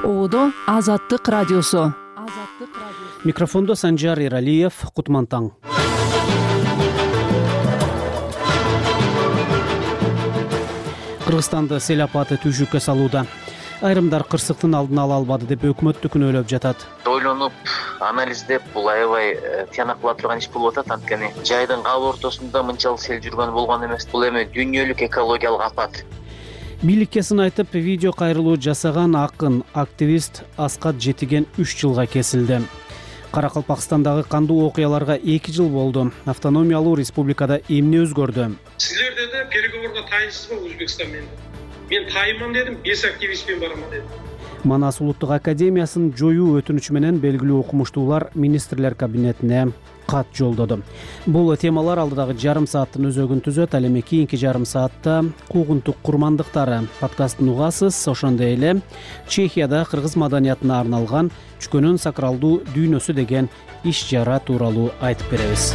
Оодо Азаттык радиосу. Микрофондо Санжар Эралиев, Кутмантаң. Кыргызстанды сел апаты түйшүккө салууда. Айрымдар кырсыктын алдын ала албады деп өкмөттү күнөөлөп жатат. Ойлонуп, анализдеп, бул аябай тыянак кыла турган иш болуп атат. Анткени жайдын кал ортосунда мынчалык сел жүргөн болгон эмес. Бул эми дүйнөлүк экологиялык апат. Бийликке сын айтып, видео кайрылуу жасаган акын, активист Аскат Жетиген 3 жылга кесилди. Каракалпакстандагы кандуу окуяларга 2 жыл болду. Автономиялуу республикада эмне өзгөрдү? Силер деди, переговорга тайынсызбы Өзбекстан менен? Мен тайынман дедим, 5 активистпен бараман дедим. Манас улуттук академиясын жоюу өтүнүчү менен белгилүү окумуштуулар министрлер кабинетине кат жолдоду. Бул темалар алдыдагы жарым сааттын өзөгүн түзөт. Ал эми кийинки жарым саатта куугунтук курмандыктары подкастын угасыз. Ошондой эле Чехияда кыргыз маданиятына арналган чүкөнүн сакралдуу дүйнөсү деген иш чара тууралуу айтып беребиз.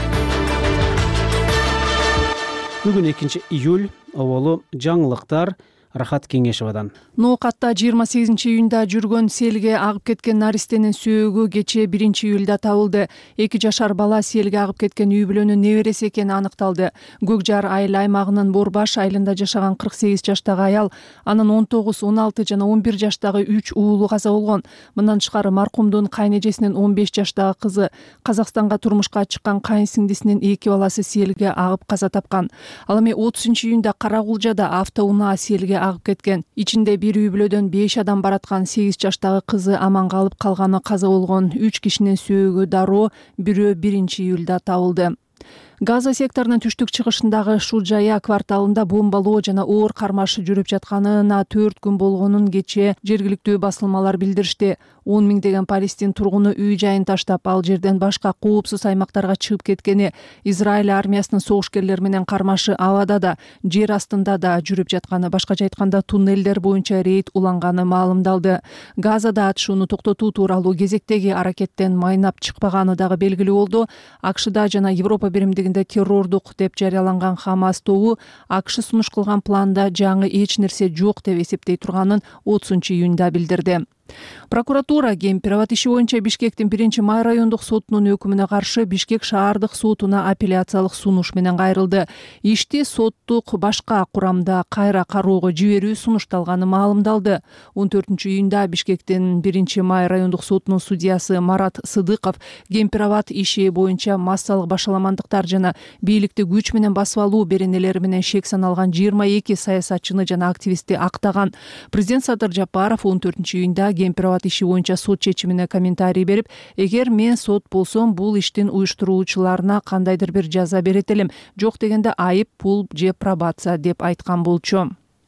Бүгүн 2-июль, оболу жаңылыктар Рахат Кеңешевадан. Ноокатта 28 июнда жүргөн селге агып кеткен наристенин сөөгү кечээ 1-июлда табылды. 2 жашар бала селге агып кеткен үй бүлөнүн небереси экени аныкталды. Көкжар айыл аймагынын Борбаш айылында жашаган 48 жаштагы аял, анын 19, 16 жана 11 жаштагы 3 уулу каза болгон. Мындан тышкары маркумдун кайнэжесинин 15 жаштагы кызы, Казакстанга турмушка чыккан кайынсиңдисинин 2 баласы селге агып каза тапкан. Ал эми 30 июнда Карагулжада автоунаа селге агып кеткен. Ичинде бир үй бүлөдөн 5 адам бараткан 8 жаштагы кызы аман калып, калганы каза болгон. 3 кишинин сөөгү дароо, бирөө 1-июлда табылды. Газа секторунун түштүк чыгышындагы Шуджая кварталында бомбалоо жана оор кармаш жүрүп жатканына 4 күн болгонун кечээ жергиликтүү басылмалар билдиришти. 10 миңдеген палестин тургуну үй жайын таштап, ал жерден башка коопсуз аймактарга чыгып кеткени, Израиль армиясынын согушкерлери менен кармашы абада да, жер астында да жүрүп жатканы, башкача айтканда туннелдер боюнча рейд уланганы маалымдалды. Газада атышууну токтотуу тууралуу кезектеги аракеттен майнап чыкпаганы дагы белгилүү болду. АКШда жана Европа биримдигинде террордук деп жарыяланган Хамас тобу АКШ сунуш кылган планда жаңы эч нерсе жок деп эсептей турганын 30-июнда билдирди. Прокуратура Кемпироват иши боюнча Бишкектин 1-май райондук сотунун өкүмүнө каршы Бишкек шаардык сотуна апелляциялык сунуш менен кайрылды. Ишти соттук башка курамда кайра кароого жиберүү сунушталганы маалымдалды. 14-июнда Бишкектин 1-май райондук сотунун судьясы Марат Сыдыков Кемпироват иши боюнча массалык башаламандыктар жана бийликти күч менен басып алуу беренелери менен шек саналган 22 саясатчыны жана активистти актаган. Президент Садыр Жапаров 14-июнда Кемпироват иши боюнча сот чечимине комментарий берип, эгер мен сот болсом, бул иштин уюштуруучуларына кандайдыр бир жаза берет элем, жок дегенде айып пул же пробация деп айткан болчу.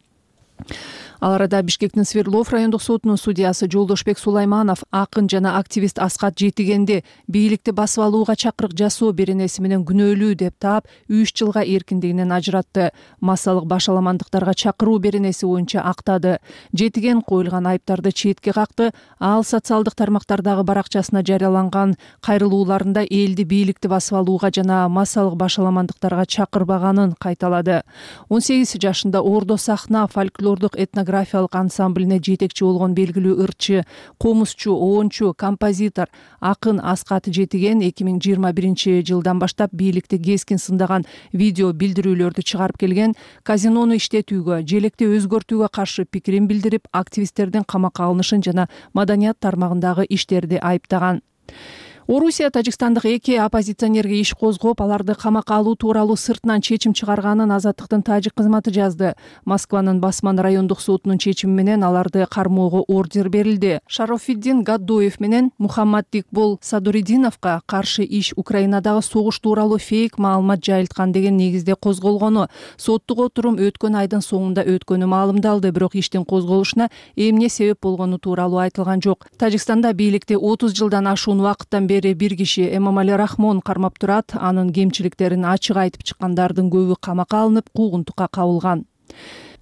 Ал арада Бишкектин Свердлов райондук сотунун судьясы Жолдошбек Сулайманов акын жана активист Аскат Жетигенди бийликти басып алууга чакырык жасоо беренеси менен күнөөлүү деп таап 3 жылга эркиндигинен ажыратты. Массалык башаламандыктарга чакыруу беренеси боюнча актады. Жетиген коюлган айыптарды четке какты. Ал социалдык тармактардагы баракчасына жарыяланган кайрылууларында элди бийликти басып алууга жана массалык башаламандыктарга чакырбаганын кайталады. 18 жашында Ордо сахна фольклордук этнографиялык ансамблине жетекчи болгон белгилүү ырчы, комузчу, оончу, композитор, акын Аскат Жетиген 2021 жылдан баштап бийликти кескин сындаган видео билдирүүлөрдү чыгарып келген, казинону иштетүүгө, желекти өзгөртүүгө каршы пикирин билдирип, активисттердин камакка алынышын жана маданият тармагындагы иштерди айыптаган. Орусия Тажикстандык 2 оппозиционерге иш козгоп, аларды камакка алуу тууралуу сыртынан чечим чыгарганын Азаттыктын тажик кызматы жазды. Москванын Басман райондук сотунун чечими менен аларды кармоого ордер берилди. Шарофиддин Гаддоев менен Мухаммад Дикбол Садуридиновго каршы иш Украинадагы согуш тууралуу фейк маалымат жайылткан деген негизде козголгону, соттук отурум өткөн айдын соңунда өткөнү маалымдалды, бирок иштин козголушуна эмне себеп болгону тууралуу айтылган жок. Тажикстанда бийликти 30 жылдан ашуун убакыттан бир киши Эмомали Рахмон кармап турат. Анын кемчиликтерин ачык айтып чыккандардын көбү камакка алынып, куугунтукка кабылган.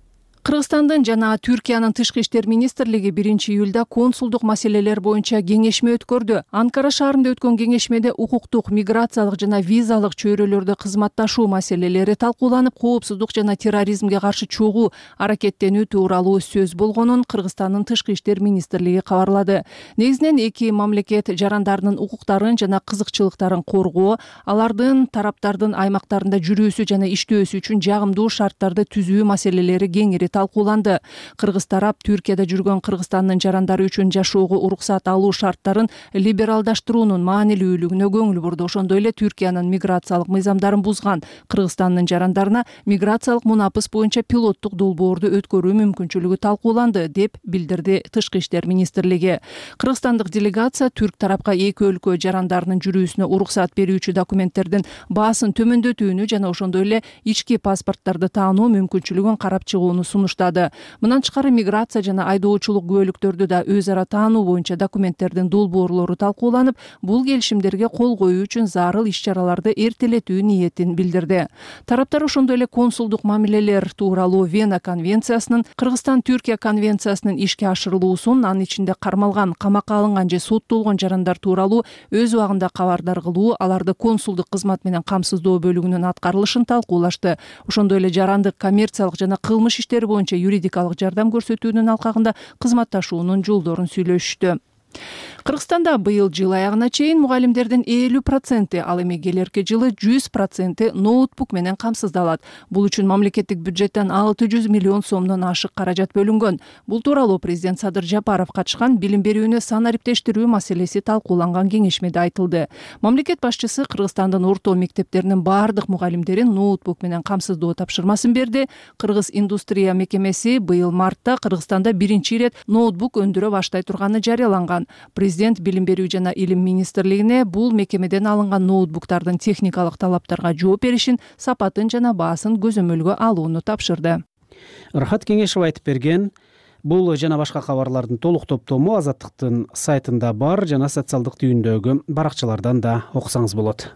Кыргызстандын жана Түркиянын тышкы иштер министрлиги 1-июлда консулдук маселелер боюнча кеңешме өткөрдү. Анкара шаарында өткөн кеңешмеде укуктук, миграциялык жана визалык чөйрөлөрдө кызматташуу маселелери талкууланып, коопсуздук жана терроризмге каршы чогуу аракеттенүү тууралуу сөз болгонун Кыргызстандын тышкы иштер министрлиги кабарлады. Негизинен эки мамлекет жарандарынын укуктарын жана кызыкчылыктарын коргоо, алардын тараптардын аймактарында жүрүүсү жана иштөөсү үчүн жагымдуу шарттарды түзүү маселелери кеңири талкууланды. Кыргыз тарап Түркияда жүргөн Кыргызстандын жарандары үчүн жашоого уруксат алуу шарттарын либералдаштыруунун маанилүүлүгүнө көңүл бурду. Ошондой эле Түркиянын миграциялык мыйзамдарын бузган Кыргызстандын жарандарына миграциялык мунапыс боюнча пилоттук долбоорду өткөрүү мүмкүнчүлүгү талкууланды, деп билдирди Тышкы иштер министрлиги. Кыргызстандык делегация түрк тарапка эки өлкө жарандарынын жүрүүсүнө уруксат берүүчү документтердин баасын төмөндөтүүнү жана ошондой эле ички паспорттарды таануу мүмкүнчүлүгүн карап чыгууну сунуштады. Мындан тышкары миграция жана айдоочулук күбөлүктөрдү да өз ара таануу боюнча документтердин долбоорлору талкууланып, бул келишимдерге кол коюу үчүн зарыл иш-чараларды эртелетүү ниетин билдирди. Тараптар ошондой эле консулдук мамилелер тууралуу Вена конвенциясынын, Кыргызстан-Түркия конвенциясынын ишке ашырылуусун, анын ичинде кармалган, камакка алынган же соттолгон жарандар тууралуу өз убагында кабардар кылуу, аларды консулдук кызмат менен камсыздоо бөлүгүнүн аткарылышын талкуулашты. Ошондой эле жарандык, коммерциялык жана кылмыш иштери боюнча юридикалык жардам көрсөтүүнүн алкагында кызматташуунун жолдорун сүйлөшүштү. Кыргызстанда быйыл жыл аягына чейин мугалимдердин 50%, ал эми келерки жылы 100% ноутбук менен камсыздалат. Бул үчүн мамлекеттик бюджеттен 600 миллион сомдон ашык каражат бөлүнгөн. Бул тууралуу президент Садыр Жапаров катышкан билим берүүнү санариптештирүү маселеси талкууланган кеңешмеде айтылды. Мамлекет башчысы Кыргызстандын орто мектептеринин баардык мугалимдерин ноутбук менен камсыздоо тапшырмасын берди. Кыргыз индустрия мекемеси быйыл мартта Кыргызстанда 1-ирет ноутбук өндүрө баштай турганы жарыяланган. Президент билим берүү жана илим министрлигине бул мекемеден алынган ноутбуктардын техникалык талаптарга жооп беришин, сапатын жана баасын көзөмөлгө алууну тапшырды. Рахат Кеңешев айтып берген. Бул жана башка кабарлардын толук топтому Азаттыктын сайтында бар, жана социалдык түйүндөгү баракчалардан да окусаңыз болот.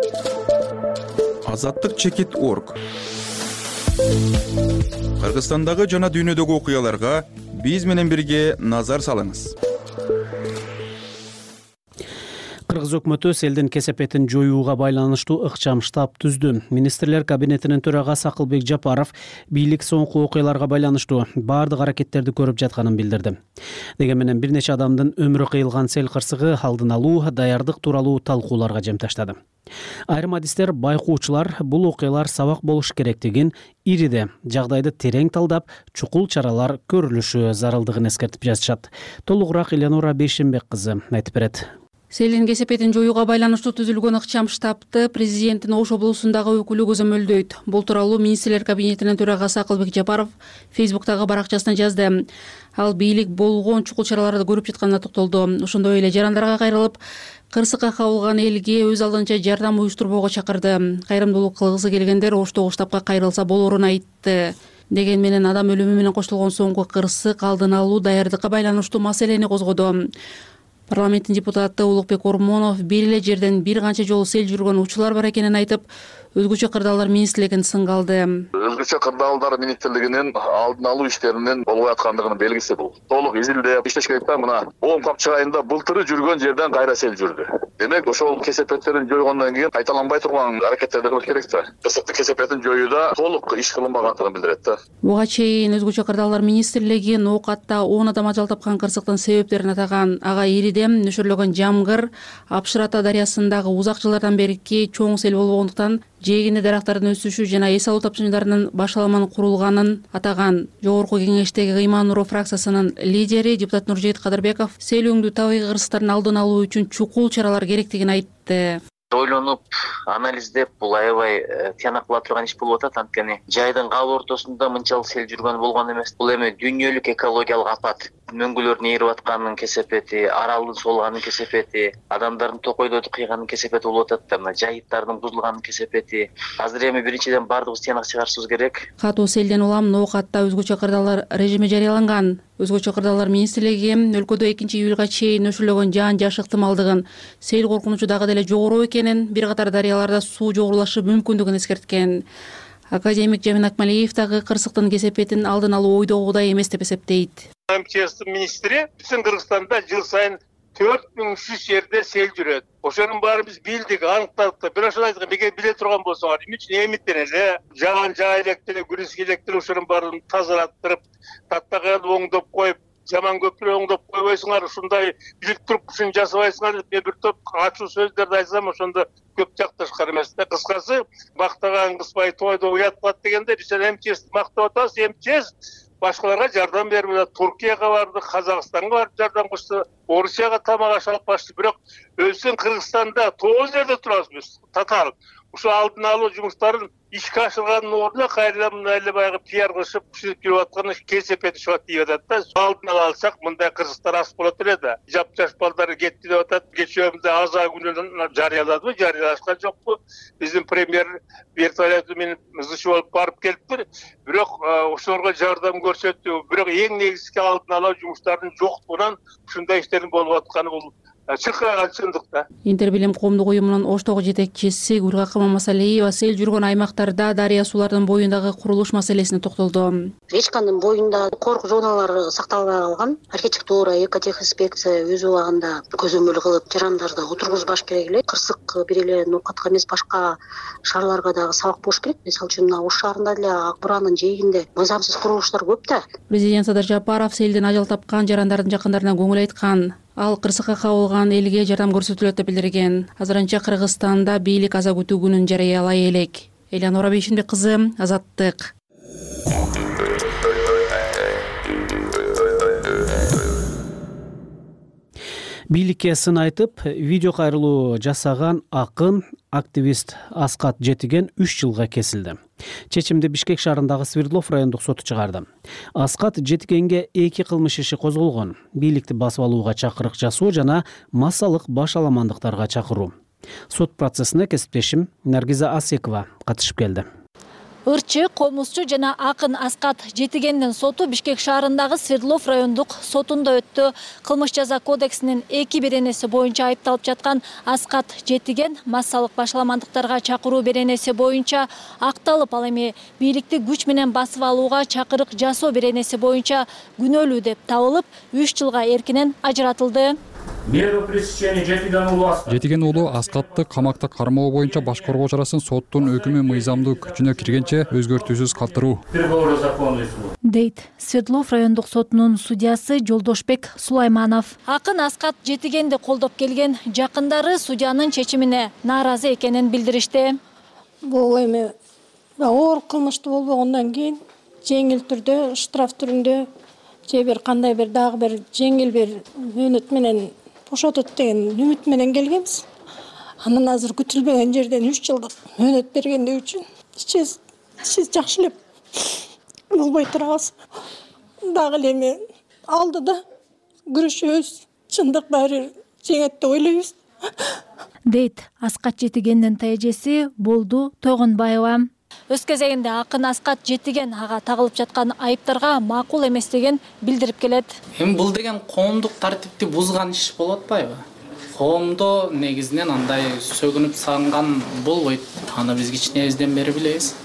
Азаттык.org. Кыргызстандагы жана дүйнөдөгү окуяларга биз менен бирге назар салыңыз. Кыргыз өкмөтү селдин кесепетин жоюуга байланыштуу ыкчам штаб түздү. Министрлер кабинетинин төрагасы Акылбек Жапаров бийлик соңку окуяларга байланыштуу баардык аракеттерди көрүп жатканын билдирди. Деген менен бир нече адамдын өмүрү кыйылган сел кырсыгы алдын алуу, даярдык тууралуу талкууларга жем таштады. Айрым адистер, байкоочулар бул окуялар сабак болуш керектигин, ириде жагдайды терең талдап, чукул чаралар көрүлүшү зарылдыгын эскертип жазышат. Толугураак Элеонора Бейшенбек кызы айтып берет. Селдин кесепетин жоюуга байланыштуу түзүлгөн ыкчам штабты президенттин Ош облусундагы өкүлү көзөмөлдөйт. Бул тууралуу министрлер кабинетинин төрагасы Акылбек Жапаров Фейсбуктагы баракчасына жазды. Ал бийлик болгон чукул чараларды көрүп жатканына токтолду. Ошондой эле жарандарга кайрылып, кырсыкка кабылган элге өз алдынча жардам уюштурбоого чакырды. Кайрымдуулук кылгысы келгендер Оштогу штабка кайрылса болорун айтты. Деген менен адам өлүмү менен коштолгон соңку кырсык алдын алуу, даярдыкка байланыштуу маселени козгоду. Парламенттин депутаты Улукбек Ормонов бир эле жерден бир канча жолу сел жүргөн учурлар бар экенин айтып, өзгөчө кырдаалдар министрлигин сынга алды. Өзгөчө кырдаалдар министрлигинин алдын алуу иштеринин болуп аткандыгынын белгиси бул. Толук изилдеп иштеш керек да. Мына оң капчык айында былтыры жүргөн жерден кайра сел жүрдү. Демек, ошол кесепеттерин жойгондон кийин кайталанбай турган аракеттерди кылыш керек да. Кырсыкты кесепетин жоюуда толук иш кылынбагандыгын билдирет да. Буга чейин өзгөчө кырдаалдар министрлиги Ноокатта 10 адам ажал тапкан кырсыктын себептерин атаган. Ага иридем, нөшөрлөгөн жамгыр, Апшырата дарыясындагы узак жылдардан берки чоң сел болгондуктан жээгинде дарактардын өсүшү жана эс алуу тапшырмаларынын башаламан курулганын атаган. Жогорку кеңештеги Ыйман Нуров фракциясынын лидери депутат Нуржейит Кадырбеков сел өңдүү табигый кырсыктардын алдын алуу үчүн чукул чаралар керектигин айтты. Ойлонуп, анализдеп, бул аябай тияна кыла турган иш болуп атат. Анткени жайдын кал ортосунда мынчалык сел жүргөн болгон эмес. Бул эми дүйнөлүк экологиялык апат. Мөңгүлөрдүн ээрип атканынын кесепети, аралдын солганынын кесепети, адамдардын токойдорду кыйганынын кесепети болуп атат да. Мына жайыттардын бузулганынын кесепети. Азыр эми биринчиден баардыгыбыз тыянак чыгарышыбыз керек. Катуу селден улам Ноокатта өзгөчө кырдаалдар режими жарыяланган. Өзгөчө кырдаалдар министрлиги өлкөдө 2-июлга чейин нөшөрлөгөн жаан жаш ыктымалдыгын, сел коркунучу дагы деле жогору экенин, бир катар дарыяларда суу жогорулашы мүмкүндүгүн эскерткен. Академик Жамин Акмалиев дагы кырсыктын кесепетин алдын алуу ойдогудай эмес деп эсептейт. МЧС министри биздин Кыргызстанда жыл сайын 4300 жерде сел жүрөт. Ошонун баарын биз билдик, аныктадык да. Бир ошол айткан беге биле турган болсоңор, эмне үчүн эмиттен эле жаган жаа электере, күрүс электер ошонун баарын тазалаттырып, таттаган оңдоп коюп, жаман көпүрө оңдоп койбойсуңар, ушундай билип туруп ушуну жасабайсыңар деп мен бир топ ачуу сөздөрдү айтсам, ошондо көп жакташкар эмес да. Кыскасы, мактаган кызбай тойдо уят кылат дегенде, биз МЧСти мактап атабыз. МЧС башкаларга жардам берип, Туркияга барды, Казакстанга барып жардам кылышты, Орусияга тамак аш алып башты. Бирок өзүбүздүн Кыргызстанда 9 жерде турабыз биз, татаал. Ушу алдын алуу жумуштарын ишке ашырганын ордуна кайрадан мына эле баягы пиар кылышып, түшүп кирип атканы кесепети чыгат деп атат да. Алдын ала алсак, мындай кыргыздар аз болот эле да. Жап-жаш балдар кетти деп атат. Кечөөмдө аза күнүн жарыяладыбы, жарыялашкан жокпу? Биздин премьер вертолеты менен ызычы болуп барып келиптир. Бирок ошолорго жардам көрсөттү. Бирок эң негизги алдын алуу жумуштардын жоктугунан ушундай иштердин болуп атканы бул чыккан чындык да. Интербилим коомдук уюмунун Оштогу жетекчиси Гүлгакы Мамасалиева сел жүргөн аймактарда дарыя суулардын боюндагы курулуш маселесине токтолду. Речканын боюнда корку зоналары сакталбай калган. Архитектура, экотехинспекция өз убагында көзөмөл кылып, жарандарды отургузбаш керек эле. Кырсык бир эле Ноокатка эмес, башка шаарларга дагы сабак болуш керек. Мисалы үчүн Ош шаарында деле Ак Буранын жээгинде мыйзамсыз курулуштар көп да. Президент Садыр Жапаров селден ажал тапкан жарандардын жакындарына көңүл айткан. Ал кырсыкка кабылган элге жардам көрсөтүлөт деп билдирген. Азырынча Кыргызстанда бийлик аза күтүү күнүн жарыялай элек. Элянора Бейшинбек кызы, Азаттык. Бийликке сын айтып, видео кайрылуу жасаган акын, активист Аскат Жетиген 3 жылга кесилди. Чечимди Бишкек шаарындагы Свердлов райондук соту чыгарды. Аскат Жетигенге 2 кылмыш иши козголгон. Бийликти басып алууга чакырык жасоо жана массалык баш аламандыктарга чакыруу. Сот процессине кесиптешим Наргиза Асекова катышып келди. Ырчы, комузчу жана акын Аскат Жетигендин соту Бишкек шаарындагы Свердлов райондук сотунда өттү. Кылмыш жаза кодексинин 2 беренеси боюнча айыпталып жаткан Аскат Жетиген массалык башаламандыктарга чакыруу беренеси боюнча акталып, ал эми бийликти күч менен басып алууга чакырык жасоо беренеси боюнча күнөөлүү деп табылып, 3 жылга эркинен ажыратылды. Жетиген уулу Аскатты камакта кармоо боюнча башкаруу чарасын соттун өкүмү мыйзамдуу күчүнө киргенче өзгөртүүсүз калтыруу дейт Свердлов райондук сотунун судьясы Жолдошбек Сулайманов. Акын Аскат Жетигенди колдоп келген жакындары судьянын чечимине нааразы экенин билдиришти. Бул эми оор кылмыштуу болбогондон кийин жеңил түрдө, штраф түрүндө же бир кандай бир дагы бир жеңил бир мөөнөт менен бошотот деген үмүт менен келгенбиз. Анан азыр күтүлбөгөн жерден 3 жылдык мөөнөт бергендиги үчүн сиз жакшы эле болбой турабыз. Дагы эле эми алдыда күрөшөбүз, чындык баары жеңет деп ойлойбуз. Дейт Аскат Жетигендин тажеси Болду Тойгонбаева. Өз кезегинде акын Аскат Жетиген ага тагылып жаткан айыптарга макул эместигин билдирип келет. Эми бул деген коомдук тартипти бузган иш болуп атпайбы? Коомдо негизинен андай сөгүнүп сагынган болбойт. Аны биз кичинебизден бери билебиз.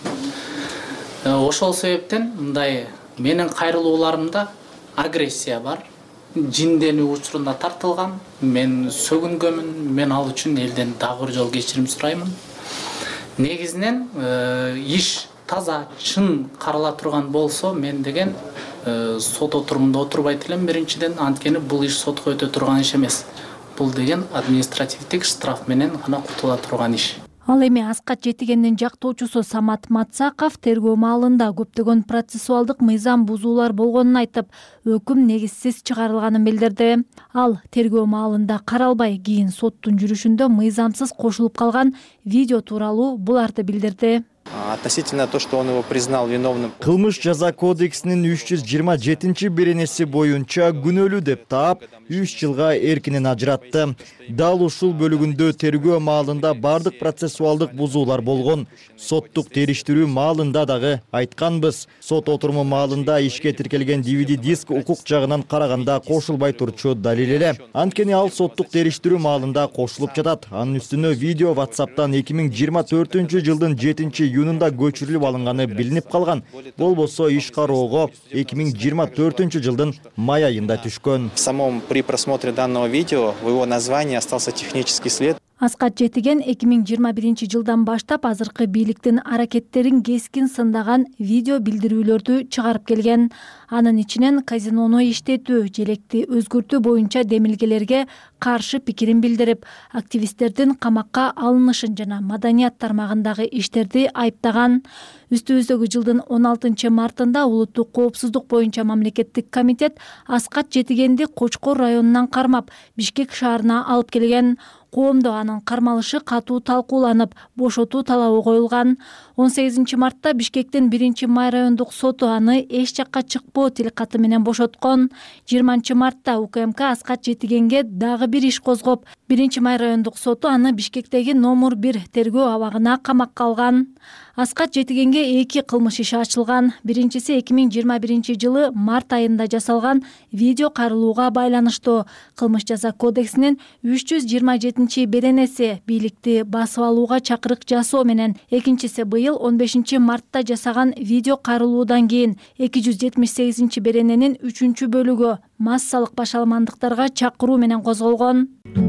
Ошол себептен мындай менин кайрылууларымда агрессия бар. Жинденүү учурунда тартылган. Мен сөгүнгөмүн. Мен ал үчүн элден дагы бир жолу кечирим сураймын. Негизинен иш таза, чын карала турган болсо, мен деген сот отурумунда отурбайт элем биринчиден, анткени бул иш сотко өтө турган иш эмес. Бул деген административдик штраф менен гана кутула турган иш. Ал эми Аскат Жетигендин жактоочусу Самат Матсаков тергөө маалында көптөгөн процессуалдык мыйзам бузуулар болгонун айтып, өкүм негизсиз чыгарылганын билдирди. Ал тергөө маалында каралбай кийин соттун жүрүшүндө мыйзамсыз кошулуп калган видео тууралуу буларды билдирди. Относительно то, что он его признал виновным. Кылмыш жаза кодексинин 327 беренеси боюнча күнөөлүү деп таап, 3 жылга эркинен ажыратты. Дал ушул бөлүгүндө тергөө маалында бардык процессуалдык бузуулар болгон. Соттук териштирүү маалында дагы айтканбыз. Сот отуруму маалында ишке тиркелген DVD диск укук жагынан караганда кошулбай турчу далил эле. Анткени ал соттук териштирүү маалында кошулуп жатат. Анын үстүнө видео WhatsApp'тан 2024 жылдын 7 июнунда көчүрүлүп алынганы билинип калган. Болбосо иш кароого 2024 жылдын май айында түшкөн. При просмотре данного видео в его названии остался технический след. Аскат Жетиген 2021 жылдан баштап азыркы бийликтин аракеттерин кескин сындаган видео билдирүүлөрдү чыгарып келген. Анын ичинен казинону иштетүү, желекти өзгөртүү боюнча демилгелерге каршы пикирин билдирип, активисттердин камакка алынышын жана маданият тармагындагы иштерди айыптаган. Үстүбүздөгү жылдын 16 мартында улуттук коопсуздук боюнча мамлекеттик комитет Аскат Жетигенди Кочкор районунан кармап, Бишкек шаарына алып келген. Коомдо анын кармалышы катуу талкууланып, бошотуу талабы коюлган. 18 мартта Бишкектин 1-Май райондук соту аны эч жакка чыкпоо тилкаты менен бошоткон. 20 мартта УКМК Аскат Жетигенге дагы бир иш козгоп, 1-Май райондук соту аны Бишкектеги номер 1 тергөө абагына камакка алган. Аскат Жетигенге 2 кылмыш иши ачылган. Биринчиси 2021 жылы март айында жасалган видео карылууга байланыштуу. Кылмыш жаза кодексинин 327 беренеси бийликти басып алууга чакырык жасоо менен. Экинчиси быйыл 15 мартта жасаган видео карылуудан кийин 278 берененин 3 бөлүгү массалык башаламандыктарга чакыруу менен козголгон.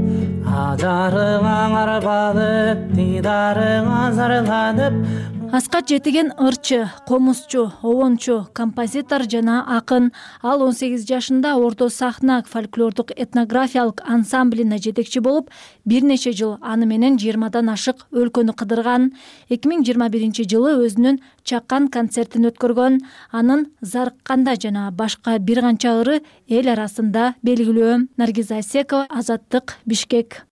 Аскат Жетиген ырчы, комузчу, обончу, композитор жана акын. Ал 18 жашында Ордо сахна фольклордук этнографиялык ансамблине жетекчи болуп, бир нече жыл аны менен 20дан ашык өлкөнү кыдырган. 2021 жылы өзүнүн чаккан концертин өткөргөн. Анын Зарыкканда жана башка бир канча ыры эл арасында белгилүү. Наргиза Асекова, Азаттык, Бишкек.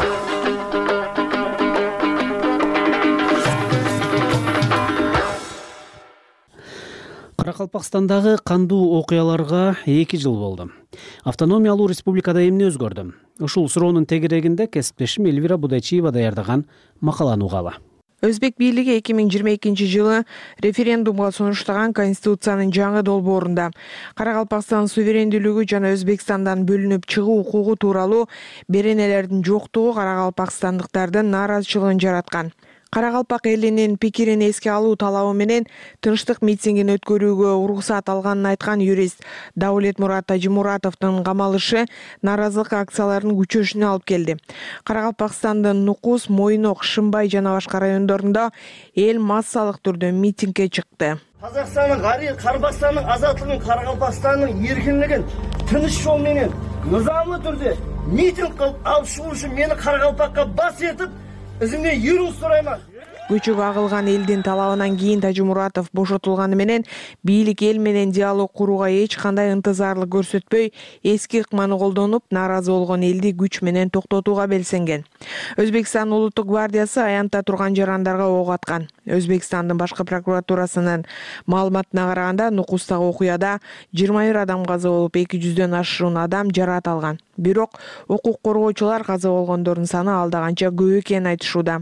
Каракалпакстандагы кандуу окуяларга 2 жыл болду. Автономиялуу республикада эмне өзгөрдү? Ушул суроонун тегерегинде кесиптешим Эльвира Будайчиева даярдаган макаланы угалы. Өзбек бийлиги 2022 жылы референдумга сунуштаган Конституциянын жаңы долбоорунда Каракалпакстан суверендүүлүгү жана Өзбекстандан бөлүнүп чыгуу укугу тууралуу беренелердин жоктугу каракалпакстандыктардын нааразычылыгын жараткан. Каракалпак элинин пикирин эске алуу талабы менен тынчтык митингин өткөрүүгө уруксат алганын айткан юрист Даулетмурат Тажимуратовдун камалышы нааразылык акцияларынын күчөшүнө алып келди. Каракалпакстандын Нукус, Мойнок, Шымбай жана башка райондорунда эл массалык түрдө митингге чыкты. Казакстандын Карабастандын азаттыгын, Каракалпакстандын эркиндигин тыныч жол менен нызамлы түрдө митинг кылып алып чыгуу үчүн мени Каракалпакка бас этип Өзүңө юруу сурайман. Көчөгө агылган элдин талабынан кийин Тажимуратов бошотулганы менен бийлик эл менен диалог курууга эч кандай ынтызарлык көрсөтпөй, эски ыкманы колдонуп, нааразы болгон элди күч менен токтотууга белсенген. Өзбекстан улуттук гвардиясы аянтта турган жарандарга ок аткан. Өзбекстандын башкы прокуратурасынын маалыматына караганда, Нукустагы окуяда 21 адам каза болуп, 200дөн ашуун адам жараат алган. Бирок укук коргоочулар каза болгондордун саны алда канча көп экенин айтышууда.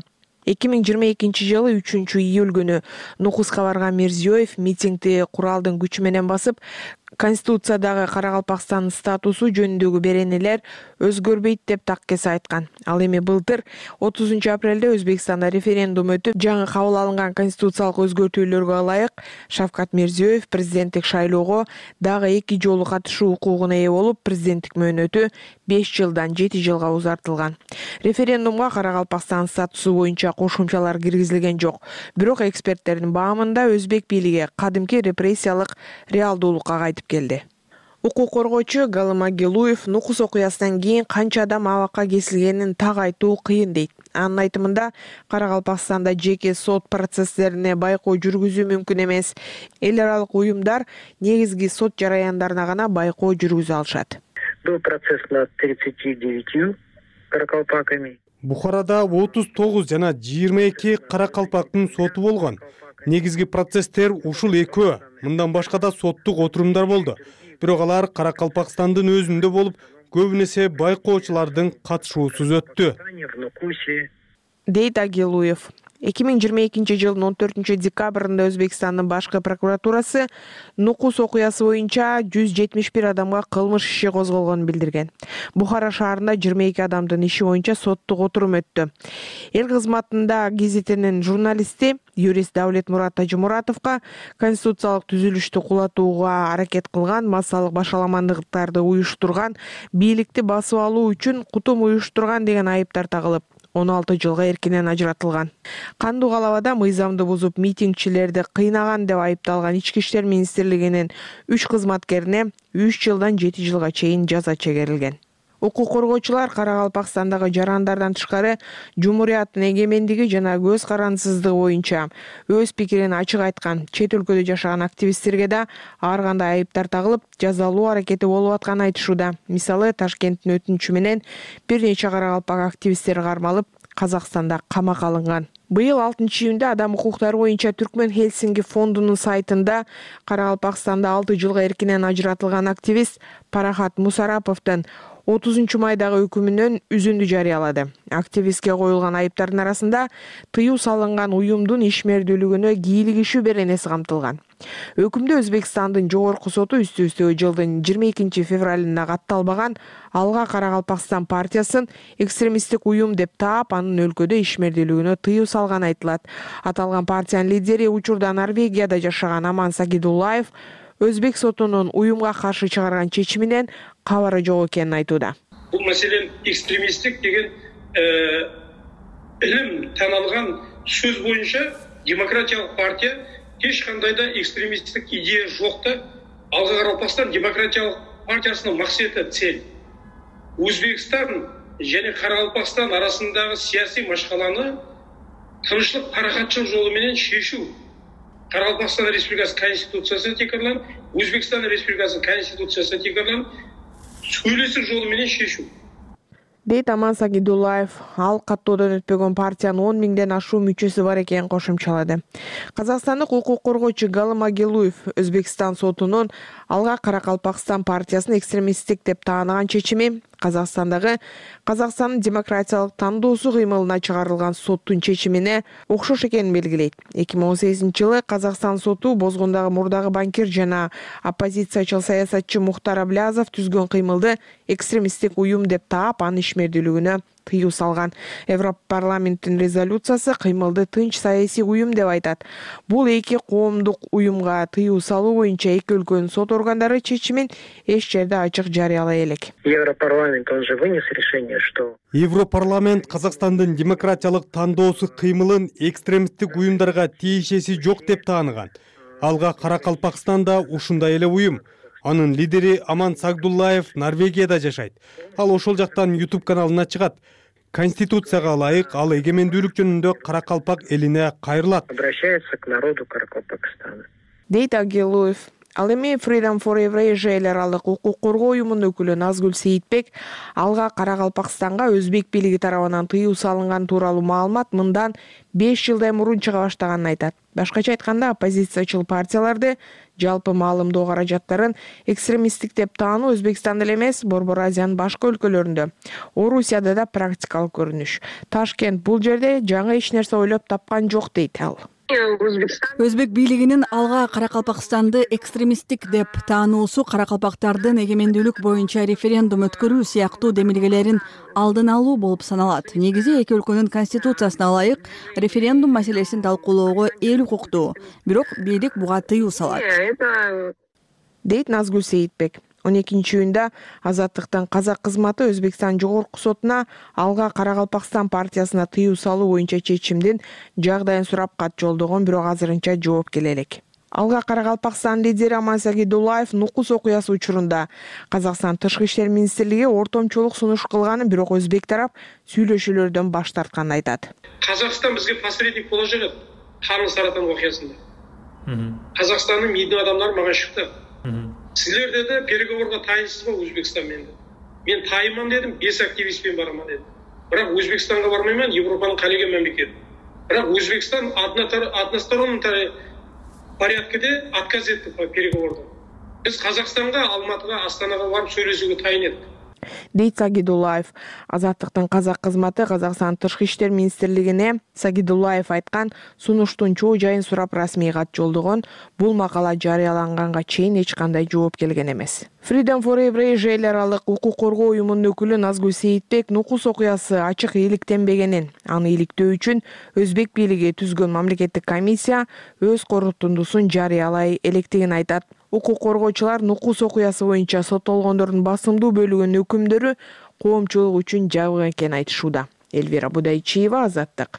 2022 жылы 3 июль күнү Нукуска барган Мирзиёев митингди куралдын күчү менен басып, Конституциядагы Каракалпакстандын статусу жөнүндөгү беренелер өзгөрбөйт деп таккес айткан. Ал эми былтыр 30 апрелде Өзбекстанда референдум өтүп, жаңы кабыл алынган конституциялык өзгөртүүлөргө ылайык Шавкат Мирзиёев президенттик шайлоого дагы 2 жолу катышуу укугуна ээ болуп, президенттик мөөнөтү 5 жылдан 7 жылга узартылган. Референдумга Каракалпакстан статусу боюнча кошумчалар киргизилген жок. Бирок эксперттердин баамында Өзбек бийлиги кадимки репрессиялык реалдуулукка кайтып келди. Укук коргоочу Галым Агилуев Нукус окуясынан кийин канча адам абакка кесилгенин так айтуу кыйын дейт. Анын айтымында Каракалпакстанда жеке сот процесстерине байкоо жүргүзүү мүмкүн эмес. Эл аралык уюмдар негизги сот жараяндарына гана байкоо жүргүзө алышат. Был процесс над 39 каракалпаками. Бухарада 39 жана 22 каракалпактын соту болгон. Негизги процесстер ушул экөө. Мындан башка да соттук отурумдар болду. Бирок алар Каракалпакстандын өзүндө болуп, көбүн эсе байкоочулардын катышуусуз өттү. дейт Агилуев. 2022 жылдын 14 декабрында Өзбекстандын башкы прокуратурасы Нукус окуясы боюнча 171 адамга кылмыш иши козголгонун билдирген. Бухара шаарында 22 адамдын иши боюнча соттук отурум өттү. Эл кызматында гезитинин журналисти юрист Давлет Мурат Тажимуратовго конституциялык түзүлүштү кулатууга аракет кылган, массалык башаламандыктарды уюштурган, бийликти басып алуу үчүн кутум уюштурган деген айыптар тагылып, 16 жылга эркинен ажыратылган. Кандуу калабада мыйзамды бузуп митингчилерди кыйнаган деп айыпталган Ички иштер министрлигинин 3 кызматкерине 3 жылдан 7 жылга чейин жаза чегерилген. Укук коргоочулар Каракалпакстандагы жарандардан тышкары Жумурияттын эгемендиги жана көз карандысыздыгы боюнча өз пикирин ачык айткан чет өлкөдө жашаган активисттерге да ар кандай айыптар тагылып, жазалуу аракети болуп атканын айтышууда. Мисалы, Ташкенттин өтүнүчү менен бир нече каракалпак активисттери кармалып, Казакстанда камакка алынган. Быйыл 6 июнда адам укуктары боюнча Түркмен Хельсинки фондунун сайтында Каракалпакстанда 6 жылга эркинен ажыратылган активист Парахат Мусараповдун 30 майдагы өкүмүнөн үзүндү жарыялады. Активистке коюлган айыптардын арасында тыюу салынган уюмдун ишмердүүлүгүнө кийлик ишүү беренеси камтылган. Өкүмдө Өзбекстандын жогорку соту үстү-үстү жылдын 22 февралында катталбаган Алга Каракалпакстан партиясын экстремисттик уюм деп таап, анын өлкөдө ишмердүүлүгүнө тыюу салган айтылат. Аталган партиянын лидери учурда Норвегияда жашаган Аман Сагидуллаев Өзбек сотунун уюмга каршы чыгарган чечиминен кабары жок экенин айтууда. Бул маселен экстремисттик деген илим таналган сөз боюнча демократиялык партия эч кандай да экстремисттик идея жок да. Алга Каракалпакстан демократиялык партиясынын максаты цель. Өзбекстан және Каракалпакстан арасындагы саясий машкаланы тынычлык паракатчылык жолу менен шешүү. Каракалпакстан Республикасы Конституциясы текарланып, Өзбекстан Республикасы Конституциясы текарланып, сүйлөшүү жолу менен шешүү. Дейт Аман Сагидуллаев, ал каттоодон өтпөгөн партиянын 10 миңден ашуу мүчөсү бар экенин кошумчалады. Казакстандык укук коргоочу Галым Агилуев Өзбекстан сотунун Алга Каракалпакстан партиясын экстремисттик деп таанаган чечими Казакстандагы Казакстандын демократиялык тандоосу кыймылына чыгарылган соттун чечимине окшош экенин белгилейт. 2018 жылы Казакстан соту Бозгундагы мурдагы банкир жана оппозициячыл саясатчы Мухтар Аблязов түзгөн кыймылды экстремисттик уюм деп таап, анын ишмердүүлүгүнө тыюу салган. Европарламенттин резолюциясы кыймылды тынч саясий уюм деп айтат. Бул эки коомдук уюмга тыюу салуу боюнча эки өлкөнүн сот органдары чечимин эч жерде ачык жарыялай элек. Европарламент, он же вынес решение, что Европарламент Казакстандын демократиялык тандоосу кыймылын экстремисттик уюмдарга тиешеси жок деп тааныган. Алга Каракалпакстанда ушундай эле уюм. Анын лидери Аман Сагдуллаев Норвегияда жашайт. Ал ошол жактан YouTube каналына чыгат. Конституцияга ылайык ал эгемендүүлүк жөнүндө Каракалпак элине кайрылат. Обращается к народу Каракалпакстана. Дейт Агилуев. Ал эми Freedom for Eurasia эл аралык укук коргоо уюмунун өкүлү Назгүл Сейитбек Алга Каракалпакстанга өзбек бийлиги тарабынан тыюу салынган тууралуу маалымат мындан 5 жылдай мурун чыга баштаганын айтат. Башкача айтканда, оппозициячыл партияларды жалпы маалымдоо каражаттарын экстремисттик деп таануу Өзбекстанда эле эмес, Борбор Азиянын башка өлкөлөрүндө, Орусияда да практикалык көрүнүш. Ташкент бул жерде жаңы эч нерсе ойлоп тапкан жок дейт ал. Өзбек бийлигинин Алга Каракалпакстанды экстремисттик деп таануусу каракалпактардын эгемендүүлүк боюнча референдум өткөрүү сыяктуу демилгелерин алдын алуу болуп саналат. Негизи эки өлкөнүн конституциясына ылайык референдум маселесин талкуулоого эл укуктуу, бирок бийлик буга тыюу салат. Дейт Назгүл Сейитбек. 12 июнда Азаттыктын казак кызматы Өзбекстан жогорку сотуна Алга Каракалпакстан партиясына тыюу салуу боюнча чечимдин жагдайын сурап кат жолдогон, бирок азырынча жооп келе элек. Алга Каракалпакстан лидери Аман Сагидуллаев Нукус окуясы учурунда Казакстан Тышкы иштер министрлиги ортомчулук сунуш кылганын, бирок өзбек тарап сүйлөшүүлөрдөн баш тартканын айтат. Казакстан бизге посредник боло жүрөт. Ханым Саратан окуясында. Казакстандын мидин адамдары мага чыкты. Силерде де переговорга тайынсызбы Өзбекстан менде? Мен тайыман дедим, 5 активистпен бараман дедим. Бирок Өзбекстанга бармайман, Европанын калеген мамлекети. Бирок Өзбекстан односторонний порядкеде отказ этти по переговордан. Биз Казакстанга, Алматыга, Астанага барып сүйлөшүүгө тайын эттик. дейт Сагидуллаев. Азаттыктын казак кызматы Казакстан Тышкы иштер министрлигине Сагидуллаев айткан сунуштун чоо жайын сурап расмий кат жолдогон. Бул макала жарыяланганга чейин эч кандай жооп келген эмес. Freedom for Every эл аралык укук коргоо уюмунун өкүлү Назгүл Сейитбек Нукус окуясы ачык ийгиликтенбегенин, аны ийгиликтөө үчүн өзбек бийлиги түзгөн мамлекеттик комиссия өз корутундусун жарыялай электигин айтат. Укук коргоочулар Нукус окуясы боюнча соттолгондордун басымдуу бөлүгүнүн өкүмдөрү коомчулук үчүн жабык экенин айтышууда. Элвира Будайчиева, Азаттык.